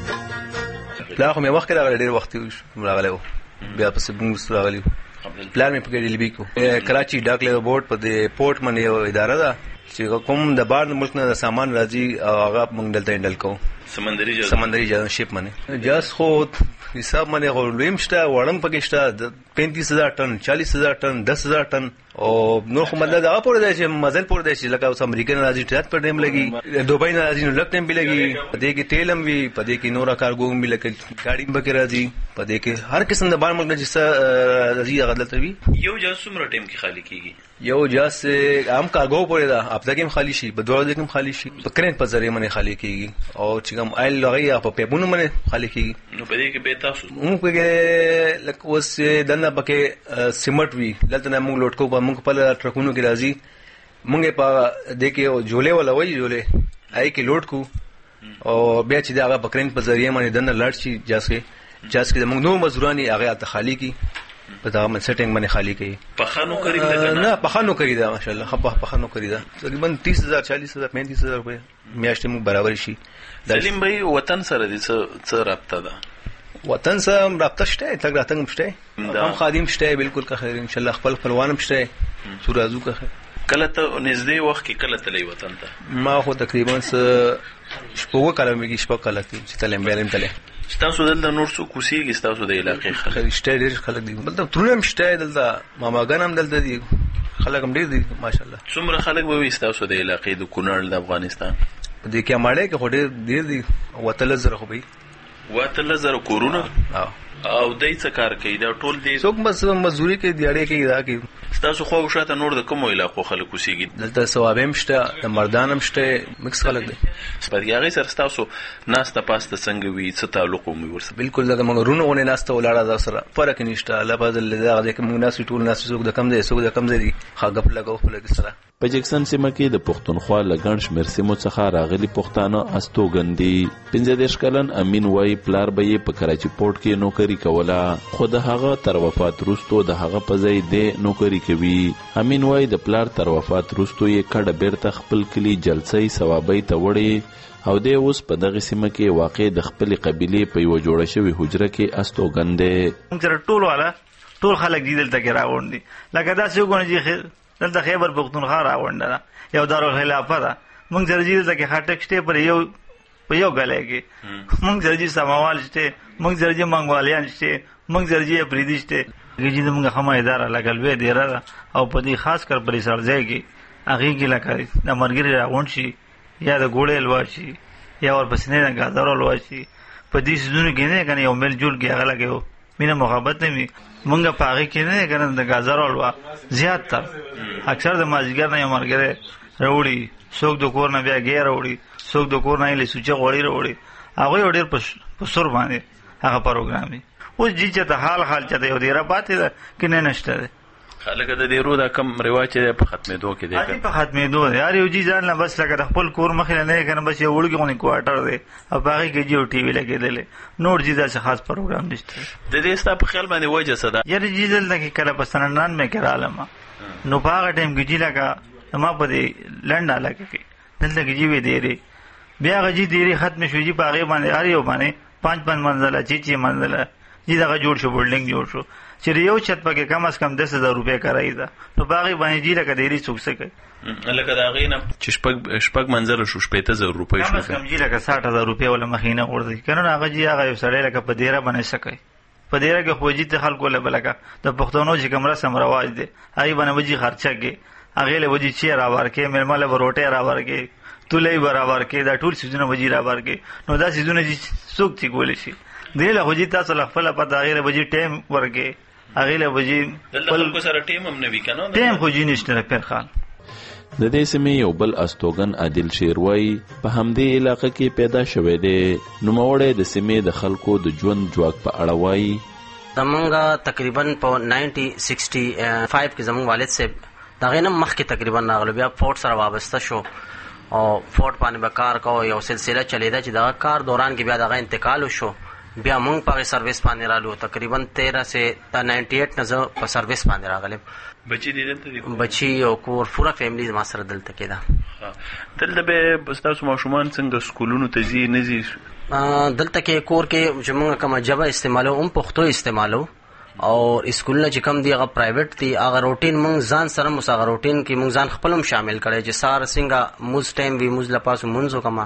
پلار خو مې وخت کې راغلی، ډېر وخت راغلی وو، بیا پسې موږ راغلي وو. پلار مې په کې ډیلبي کو کراچي ډاک لیور بورډ په دې پورټ باندې یو اداره ده چې کوم د بار ملک نه د سامان راځي او هغه موږ دلته هینډل کوو. سمندري جهاز سمندري جهاز شپ باندې جهاز خو حساب باندې خو لویم شته، وړم پکې شته، پینتیس هزار ټن، چالیس هزار ټن، دس هزار ټن او نور خو مطلب هغه پورې دی چې مزل پورې دی چې لکه اوس امریکا نه راځي ټرات پر ټایم لګي، دوبۍ نه راځي نو لږ ټایم به لګي، په دې کې تیل هم وي، په دې کې نور کارګو هم وي، لکه ګاډي هم پکې راځي، په دې کې هر قسم د بار ملک نه چې راځي هغه دلته وي. یو جهاز څومره ټایم کې خالی کیږي؟ یو جهاز عام کارګو پورې ده، هفته کې هم خالی شي، په دوه ورځو کې هم خالی شي، په کرنټ په ذریعہ باندې خالی کیږي او چې کوم آیل لغوي په پیپونو باندې خالی کیږي. نو په دې کې به تاسو موږ پکې لکه اوس دنه پکې سیمټ وي، دلته نه موږ لوټ کوو، په موږ په ټرکونو کې راځي، موږ په دې کې جولې ولا وایي جولې آی کې لوټ کو او بیا چې دا هغه په کرنټ په ذریعہ باندې دنه لاړ شي جاز کې جاز کې موږ نو مزدورانی هغه ته خالی کی په دا من سیټینګ باندې خالی کوي. پخانو کوي دا نه پخانو کوي دا ماشاءالله خپه پخانو کوي دا تقریبا تیس هزار چالیس هزار پینتیس هزار روپے میاشتې مو برابر شي. سلیم بھائی وطن سره دې څه څه رابطه ده؟ وطن سره رابطه شته، تک راتنګ شته، هم خادم شته، بالکل که خیر ان شاء الله خپل خپلوانم شته، سورازو که خیر. کله ته نږدې وخت کې کله تلې وطن ته؟ ما خو تقریبا شپږ کاله مې شپږ کاله چې تلم بیلم تلم. تاسو دلته نور څو کوسیږي تاسو د علاقې خلک شته، ډېر خلک دي، بلته ترونه هم شته دلته، ماماګان هم دلته دي، خلک هم ډېر دي ماشاءالله. څومره خلک به وي تاسو د علاقې د کونړ د افغانستان؟ په دې کې اماړې کې خو ډېر ډېر دي، وتلس زره خو به وي، وتلس زره کورونه او دای څه کار کوي؟ دا ټول دي څوک بس مزدوري کوي، دیاړې کوي، دا کوي تاسو خو شاته نور د کومو علاقو خلک اوسېږي؟ دلته ثوابم شته، د مردانم شته، مکس خلک دي. سپارګي سره تاسو ناسته پاسته څنګه وي، څه تعلق مو ورسره؟ بالکل د مغرونو غونې ناسته ولاړه دا سره فرق نشته. الله فضل دا د کوم ناس ټول ناس څوک د کم دی څوک د کم دی خاګپ لګاو په لګ سره. په جکسن سیمه کې د پښتونخوا لګن شمیر سیمو څخه راغلي پښتانه استوګندي. پنځه دېرش کلن امین وای پلار به یې په کراچي پورټ کې نوکری کوله، خو د هغه تر وفات وروسته د هغه په ځای د نوکری کوي. امین وای د پلار تر وفات وروسته یې کډه بیرته خپل کلی جلسې ثوابۍ ته وړي او د اوس په دغه سیمه کې واقع د خپل قبيله په یو جوړه شوی حجره کې استوګندي. موږ ټول والا ټول خلک دې دلته کې راوړي، لکه دا څو غونډې خیر دلته خیبر پختونخوا راوړنده ده، یو دارالخلافه ده. موږ سره چې دلته کې خټک شته پر یو په یو غلې کې، موږ سره چې سماوال شته، موږ سره چې منګوالیان شته، موږ سره چې افریدي شته. چې موږ هم اداره لګلوي دی را او په دې خاص کر پرې سړځي کې هغه کې لکه د مرګري راغون شي یا د ګوړې لوا شي یا ور پسنې نه غاځرو لوا شي. په دې سيزونو کې نه کنه یو مل جوړ کې هغه لګو مینه محبت نه می مونږه پاغي کې نه کنه د غاځرو لوا زیات تر اکثر د ماجګر نه یو مرګره وروړي، څوک د کور نه بیا غیر وروړي، څوک د کور نه لسوچه غوړي وروړي. هغه ډېر په سر باندې هغه پروګرام دی. اوس چې ته حال حال چته یو ډیره پاتې ده کې نه نشته ده. خلک د دې رو دا کم رواج دی په ختمېدو کې دی. هغه په ختمېدو دی یار یو جی ځان نه بس لکه خپل کور مخې نه کنه بس یو وړګي غونې کوارټر دی او باغې کې جیو ټي وی لګېدل نور جی دا څه خاص پروګرام نشته. د دې ستا په خیال باندې وجه څه ده؟ یار جی دل نه کله په سننان مې کرالم نو باغ ټیم کې جی لګه ما په دې لنډه لګه کې دلته کې جی وی دی بیا غجی دیری ختم شو جی باغې باندې یار یو باندې پنځ پنځ منزله چی چی منزله جی دا جوړ شو بلډینګ جوړ شو چې یو چت پکې کم از کم دس هزار روپے کرای دا نو باغې باندې جی لکه ډېری څوک څه کوي لکه دا غینه چې شپږ شپږ منځره شو شپږ هزار روپے شو کم جی لکه ساठ هزار روپے ولا مخینه ورته کنه هغه جی هغه یو سړی لکه په ډیره باندې سکي په ډیره کې خوځي ته خلکو له بلکه د پښتونو چې کوم رسم رواج دي هغه باندې وځي خرچه کې هغه له وځي چې را ورکه مېرماله وروټه را ورکه تولې برابر کې دا ټول سيزونه وځي را ورکه نو دا سيزونه چې څوک چې ګول شي دی له خوځي تاسو خپل په دغه وځي ټیم ورکه هغه له وځي خپل سره ټیم هم نه وکنه ټیم خوځي نشته په خال. د دې سیمې یو بل استوګن عادل شیروي په همدې علاقې کې پیدا شوی دی. نو موړې د سیمې د خلکو د ژوند جواک په اړه وایي. زمونږ تقریبا په نائنټین سکسټی فایو کې زمونږ والد صاحب دا غینم مخکې تقریبا راغلو بیا فورټ سره وابسته شو او فورټ باندې به کار کوو یو سلسله چلیده چې دا کار دوران کې بیا دغه انتقال وشو بیا مونږ په سرویس باندې رالو تقریبا تیرہ سے نائنٹی ایٹ نه زه په سرویس باندې راغلم. بچی دي دلته دي بچی او کور پورا فیملی ما سره دلته کېده. دلته به تاسو ماشومان څنګه سکولونو ته ځي نه ځي؟ دلته کې کور کې چې مونږ کومه ژبه استعمالو هم پښتو استعمالو او اسکولونه چې کم دی هغه پرایویټ دي هغه روټین مونږ ځان سره مو هغه روټین کې مونږ ځان خپل هم شامل کړی چې سار څنګه موز ټایم وی موز لپاسو مونږ کومه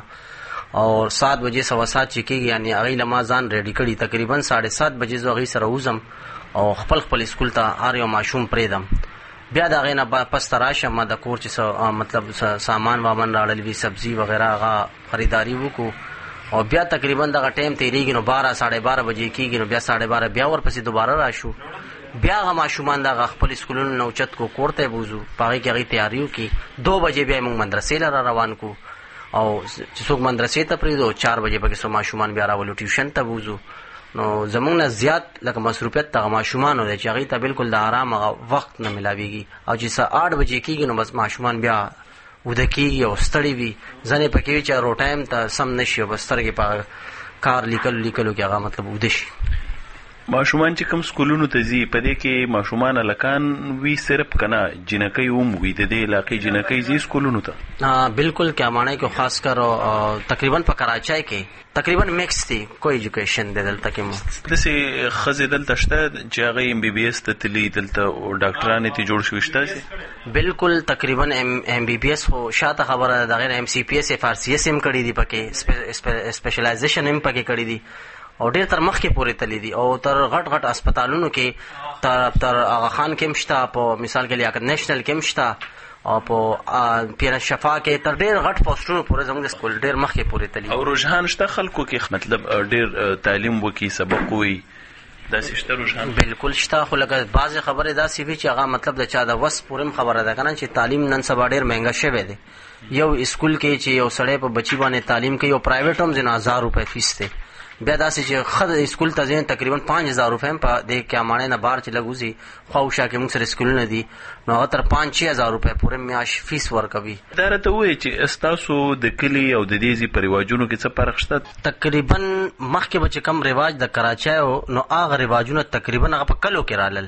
اور سات بجے سوا سات چې کېږي یعنی هغه لما ځان ریډي کړي تقریبا ساڑھے سات بجې زه هغه سره وزم او خپل خپل اسکول ته هر یو ماشوم پریدم بیا دا غینه پس تراشه ما د کور چې مطلب سامان وامان راړل وی سبزی وغیرہ هغه خریداری وکړو او بیا تقریبا دغه ټایم تیریږي نو بارہ ساڑھے بارہ بجې کېږي نو بیا ساڑھے بارہ بیا ورپسې دوباره راشو بیا هغه ماشومان دغه خپل اسکولونو نه اوچت کو کوړته بوزو پاره کې هغه تیاریو کې دو بجې بیا موږ مدرسې لاره روان کو او چې څوک مدرسې ته پریدو چار بجې پکې سو ماشومان بیا راولو ټیوشن ته بوزو نو زمونږ نه زیات لکه مصروفیت ته ماشومان ول چې هغه ته بالکل د آرام وخت نه ملاويږي او چې ساعت آٹھ بجې کېږي نو بس ماشومان بیا وده کېږي او ستړي وي ځنې پکې وي چې رو ټایم ته سم نشي او بس سترګې په کار لیکل لیکلو کې هغه مطلب وده شي. ماشومان چې کوم سکولونو ته ځي په دې کې ماشومان الکان وی صرف کنه جنکۍ هم وي د دې علاقې جنکۍ ځي سکولونو ته؟ بالکل کیا معنی کې خاص کر تقریبا په کراچۍ کې تقریبا میکس دي کوئی ایجوکیشن د دلته کې مو دسه خزې دلته شته چې هغه ایم بي بي اس ته تللی دلته او ډاکټرانه ته جوړ شوي شته بالکل تقریبا ایم بي بي اس هو شاته خبره د غیر ایم سی پی اس اف ار سی اس هم کړی دی پکې سپیشلایزیشن هم پکې کړی دی او ډېر تر مخ کې پورې تللی دي او تر غټ غټ هسپتالونو کې تر تر آغا خان کې مشته په مثال کې لیاقت نېشنل کې مشته او په پیر شفا کې تر ډېر غټ پوسټونو پورې زموږ سکول ډېر مخ کې پورې تللی او رجحان شته خلکو کې مطلب ډېر تعلیم وکي سبق وي داسې شته روشان؟ بالکل شته، خو لکه بعضې خبرې داسې وي چې هغه مطلب د چا د وس پورې خبره ده که نه، چې تعلیم نن سبا ډېر مهنګه شوی دی. یو اسکول کې چې یو سړی په بچي باندې تعلیم کوي، یو پرایویټ هم ځینې هزار روپۍ فیس دی، بیا داسې چې ښه اسکول ته ځین تقریبا پانچ هزار روپۍ هم په دې کیاماڼۍ نه بار چې لږ وځي خواوشا کې موږ سره اسکولونه دي، نو هغه تر پانچ چھ هزار روپۍ پورې میاشت فیس ورکوي. دا راته ووایي چې ستاسو د کلي او د دې ځای په رواجونو کې څه فرق شته؟ تقریبا مخکې به چې کم رواج د کراچۍ و، نو هغه رواجونه تقریبا هغه په کلو کې رالل.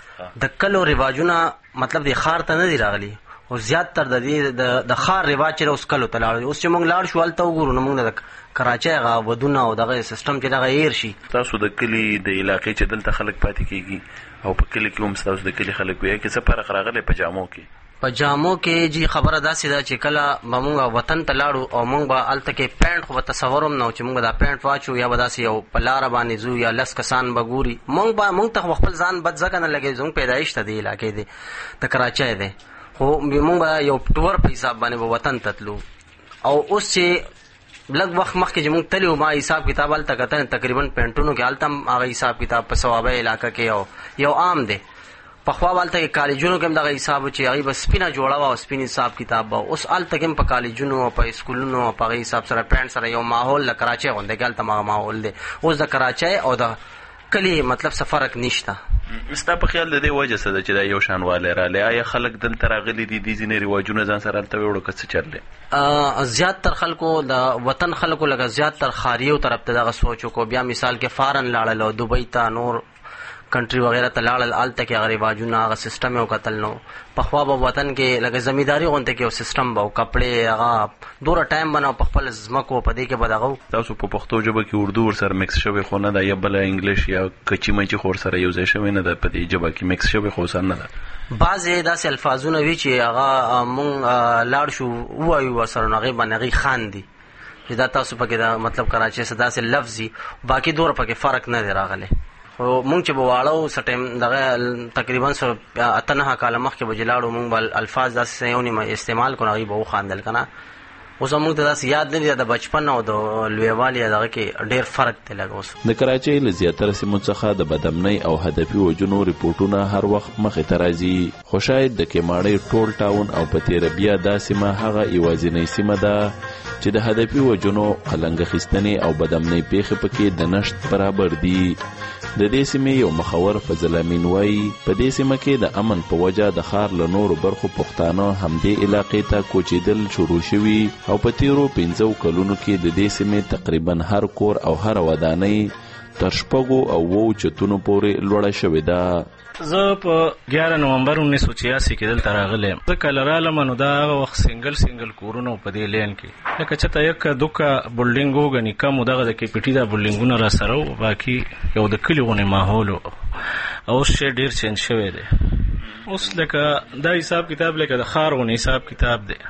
د کلو رواجونه مطلب د ښار ته نه دي راغلي، او زیات تر د دې د ښار رواج چې اوس کلو ته لاړ. اوس چې موږ لاړ شو هلته وګورو نو موږ د کراچۍ هغه ودونه او دغه سیسټم چې دغه هیر شي. تاسو د کلي د علاقې چې دلته خلک پاتې کېږي او په کلي کې هم ستاسو د کلي خلک وایي کې څه فرق راغلی په جامو کې؟ په جامو کې جی خبره داسې ده چې کله به موږ وطن ته لاړو او موږ به هلته کې پینټ خو به تصور هم نه و چې موږ دا پینټ واچو یا به داسې یو په لاره باندې ځو یا لس کسان به ګوري. موږ به موږ ته خپل ځان بد ځکه نه لګېږي، زموږ پیدایش ته دې علاقې دی د کراچۍ دی، خو موږ به یو ټور په حساب باندې به وطن ته تلو. او اوس چې لږ وخت مخکې چې موږ تلي وو، ما حساب کتاب هلته کتل تقریبا پینټونو کې هلته هم هغه حساب کتاب په صوابۍ علاقه کې یو یو عام دی. پخوا به هلته کې کالجونو کې هم دغه حساب و چې هغوی به سپینه جوړه وه او سپین حساب کتاب به. اوس هلته کې هم په کالجونو او په اسکولونو او په هغې حساب سره پینټ سره یو ماحول د کراچۍ غوندې کې هلته هم هغه ماحول دی. اوس د کراچۍ او د کلي مطلب څه فرق نشته. ستا په خیال د دې وجه څه ده چې دا یو شانوالی رالی؟ آیا خلک دلته راغلي دي دې ځینې رواجونه ځان سره هلته ویوړو که څه چل دی؟ زیات تر خلکو د وطن خلکو لکه زیات تر ښاریو طرف ته دغه سوچ وکړو. بیا مثال کې فارن لاړل او دوبۍ ته نور کنټري وغیره ته لاړل، هلته کې هغه رواجونه هغه سیسټم یې وکتل. نو پخوا به وطن کې لکه زمینداري غوندې کې یو سیسټم به و، کپړې هغه دوره ټایم به نه په خپل ځمکو په دې کې به دغه و. تاسو په پښتو ژبه کې اردو ورسره مکس شوی خو نه ده، یا بله انګلیش یا کچي مچي خو ورسره یو ځای شوی نه ده، په دې ژبه کې مکس شوی خو سر نه ده. بعضې داسې الفاظونه وي چې هغه مونږ لاړ شو ووایو ورسره، نو هغې باندې هغې خاندي چې دا تاسو پکې دا مطلب کراچۍ څه داسې لفظ وي، باقي دوره پکې فرق نه دی راغلی. خو مونږ چې به واړه وو څه ټایم دغه تقریبا څو اته نهه کاله مخکې به چې لاړو مونږ به الفاظ داسې یو نیمه استعمال کړو، هغوی به وخاندل که نه. اوس موږ ته داسې یاد نه دي، د بچپن او د لویوالي دغه کې ډېر فرق دی لږ. اوس د کراچۍ له زیاتره سیمو څخه د بدامنۍ او هدفي وژنو ریپورټونه هر وخت مخې ته راځي، خو شاید د کیماڼۍ ټول ټاون او په تېره بیا دا سیمه هغه یوازینۍ سیمه ده چې د هدفي وژنو قلنګ اخیستنې او بدامنۍ پیښې پکې د نشت برابر دي. د دې سیمې یو مخور فضل امین وایي په دې سیمه کې د امن په وجه د ښار له نورو برخو پښتانه همدې علاقې ته کوچېدل شروع شوي، او په تیرو پنځو کلونو کې د دې سیمې تقریبا هر کور او هر ودانۍ تر شپږو او اوو چتونو پورې لوړه شوې ده. زه په ګیاره نومبر انیس سو چھیاسی کې دلته راغلی یم. زه کله رالم نو دا هغه وخت سنګل سنګل کورونه په دې لین کې، لکه چېرته یکه دوکه بلډینګ وګڼي کم و، دغه د کې پټي دا بلډینګونه را سره و، باقي یو د کلي غوندې ماحول و. اوس شی ډېر چینج شوی دی. اوس لکه دا حساب کتاب لکه د ښار غوندې حساب کتاب دی،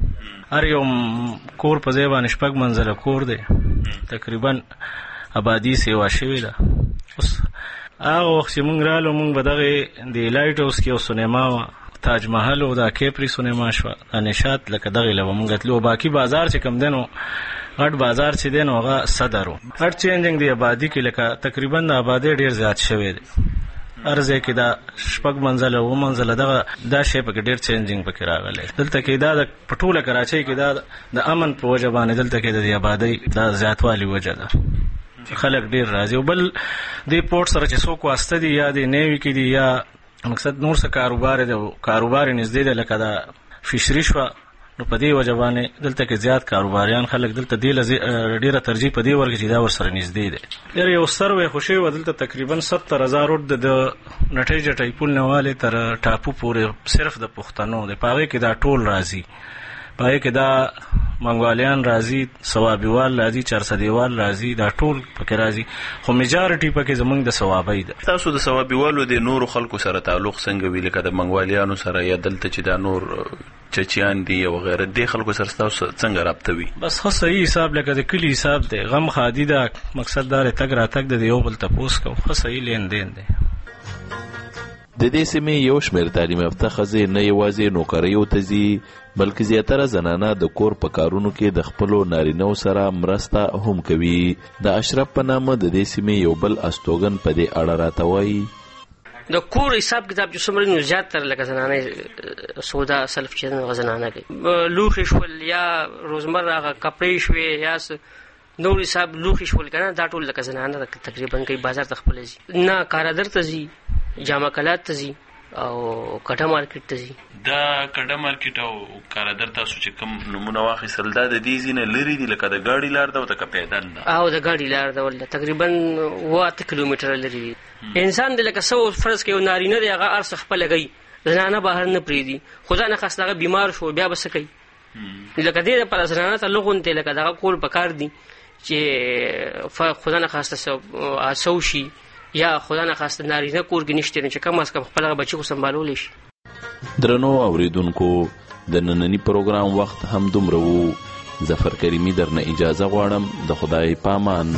هر یو کور په ځای باندې شپږ منزله کور دی، تقریبا آبادي سیوا شوې ده. اوس هغه وخت چې مونږ رالو مونږ به دغې د لایټ هاوس کې یو سینما وه، تاج محل و، دا کیپري سینما شوه، دا نشاط لکه دغې له به مونږ تلو. باقي بازار چې کوم دی نو غټ بازار چې دی نو هغه صدر و. هر چینجنګ دی آبادي کې لکه تقریبا د آبادۍ ډېر زیات شوی دی. هر ځای کې دا شپږ منزله اووه منزله دغه دا شی پکې ډېر چینجنګ پکې راغلی. دلته کې دا د په ټوله کراچۍ کې دا د امن په وجه باندې دلته کې د دې آبادۍ دا زیاتوالي وجه ده، خلک ډیر راځي. او بل دې پورټ سره چې څوک واسطه دي یا د نیوي کې دي یا مقصد نور څه کاروبار دی، کاروبار یې نږدې دی، لکه دا فشري شوه، نو په دې وجه باندې دلته کې زیات کاروباریان خلک دلته دې له ډېره ترجیح په دې ورکړي چې دا ورسره نږدې دی. یاره یو سروې خو شوی وه دلته تقریبا ستر هزار روډ د نټۍ جټۍ پل نه والې تر ټاپو پورې صرف د پښتنو دی. په هغې کې دا ټول راځي، په هغې کې دا منګوالیان راځي، سوابیوال راځي، چارسدیوال راځي، دا ټول پکې راځي، خو میجارټي پکې زمونږ د سوابۍ ده. تاسو د سوابیوالو د نورو خلکو سره تعلق څنګه وي، لکه د منګوالیانو سره یا دلته چې دا نور چچیان دي او غیره، دې خلکو سره ستاسو څنګه رابطه وي؟ بس ښه صحیح حساب لکه د کلي حساب دی، غم خادي ده، مقصد دا دی تګ راتګ د یو بل تپوس کوو، ښه صحیح لین دین دی. د دې سیمې یو شمېر تعلیم یافته ښځې نه یوازې نوکریو ته ځي بلکې زیاتره زنانه د کور په کارونو کې د خپلو نارینهو سره مرسته هم کوي. د اشرف په نامه د دې سیمې یو بل استوګن په دې اړه راته وایي د کور حساب کتاب چې څومره نو زیات تر لکه زنانه سودا سلف چې نه زنانه کوي لوښي شول یا روزمره هغه کپړې شوې یا نور حساب لوښي شول کنه دا ټول لکه زنانه تقریبا کوي بازار ته خپل ځي نه کارادر ته ځي جامع کلات ته ځي او کټه مارکیټ ته ځي. دا کټه مارکیټ او کارادر تاسو چې کوم نمونه واخیستل دا د دې ځینې لري دي لکه د ګاډي لار ده او د پیدل ده او د ګاډي لار ده ولله تقریبا اوه کیلومتره لري دي. انسان د لکه سو فرض کې یو نارینه دی هغه ارس خپل لګي زنانه بهر نه پریدي خدا نه خاص هغه بیمار شو بیا بس کوي لکه دې پر زنانه ته لغون ته لکه دغه کول پکار دي چې خدا نه خاصه اسو شي یا خدا نه خاصه نارینه کور کې نشته چې کم از کم خپل بچی کو سمبالول شي. درنو اوریدونکو د نننی پروګرام وخت هم دومره وو. ظفر کریمی درنه اجازه غواړم د خدای پامان.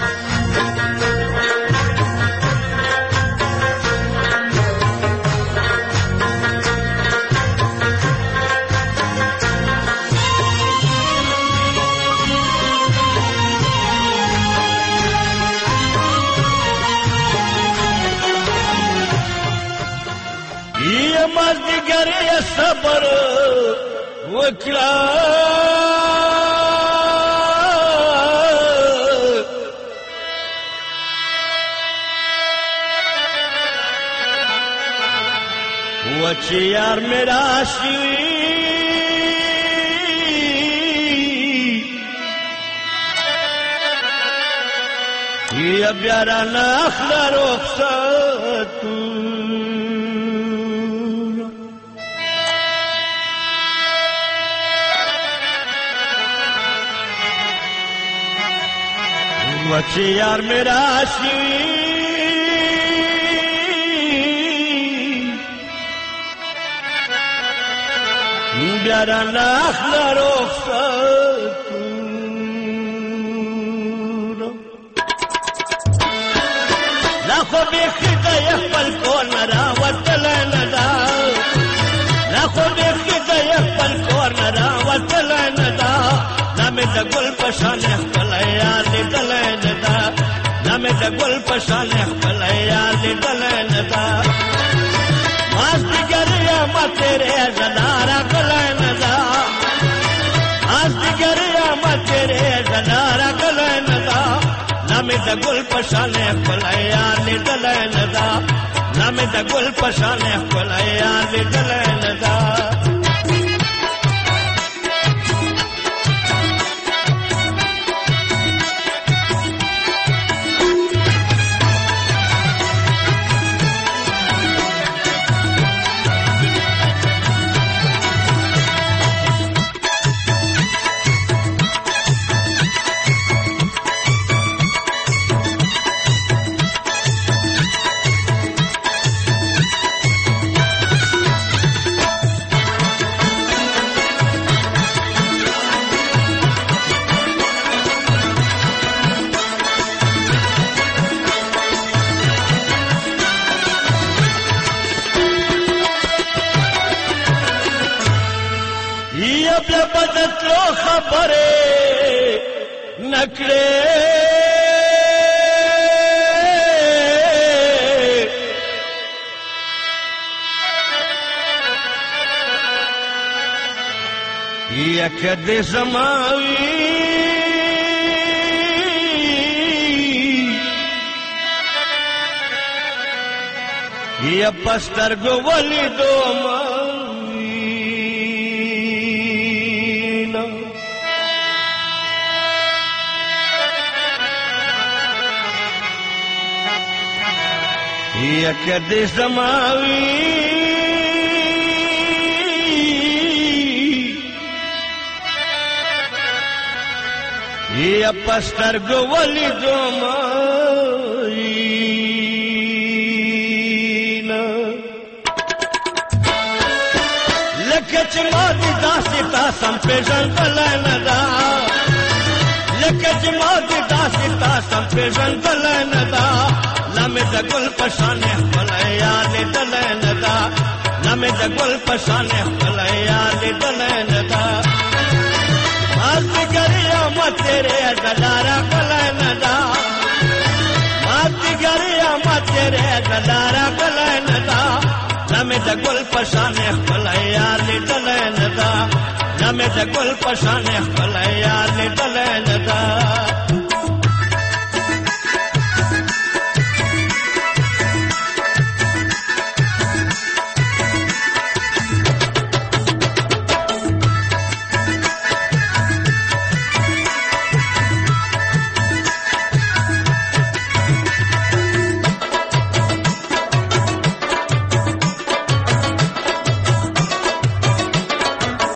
مازدیګر یې صبر وکړه و چې یار مې راشي یا بیا رانه اخله رخصتونه وچه یار میرا شوی بیاران اخلا رخصتون لاخو بیخی دا یخپل کون را وطل ندا لاخو بیخی دا یخپل کون را وطل ندا نامی دا گل پشان اخپل یار لیدل ندا نامی دا گل پشان اخپل یار لیدل ندا ماز دیگر یا ما تیرے زدارا کل ندا ماز دیگر یا ما تیرے زدارا کل ندا نامی دا گل پشان اخپل یار لیدل ندا نامی دا گل پشان اخپل یار لیدل ندا خبرے نکلے یک دے سماوی یا پستر گو ولی دو یک دے سماوی یا پستر گو ولی دو مائینا لکچ مادی داسی تاسم پیشن دلین دا لکچ مادی داسی تاسم پیشن دلین دا نمې د ګل پشان خپل یار لیدل نه دا نمې د ګل پشان خپل یار لیدل نه دا مات ګریا مت تیرے دلارا کل نه دا مات ګریا مت تیرے دلارا کل نه دا نمې د ګل پشان خپل یار لیدل نه دا نمې د ګل پشان خپل یار لیدل نه دا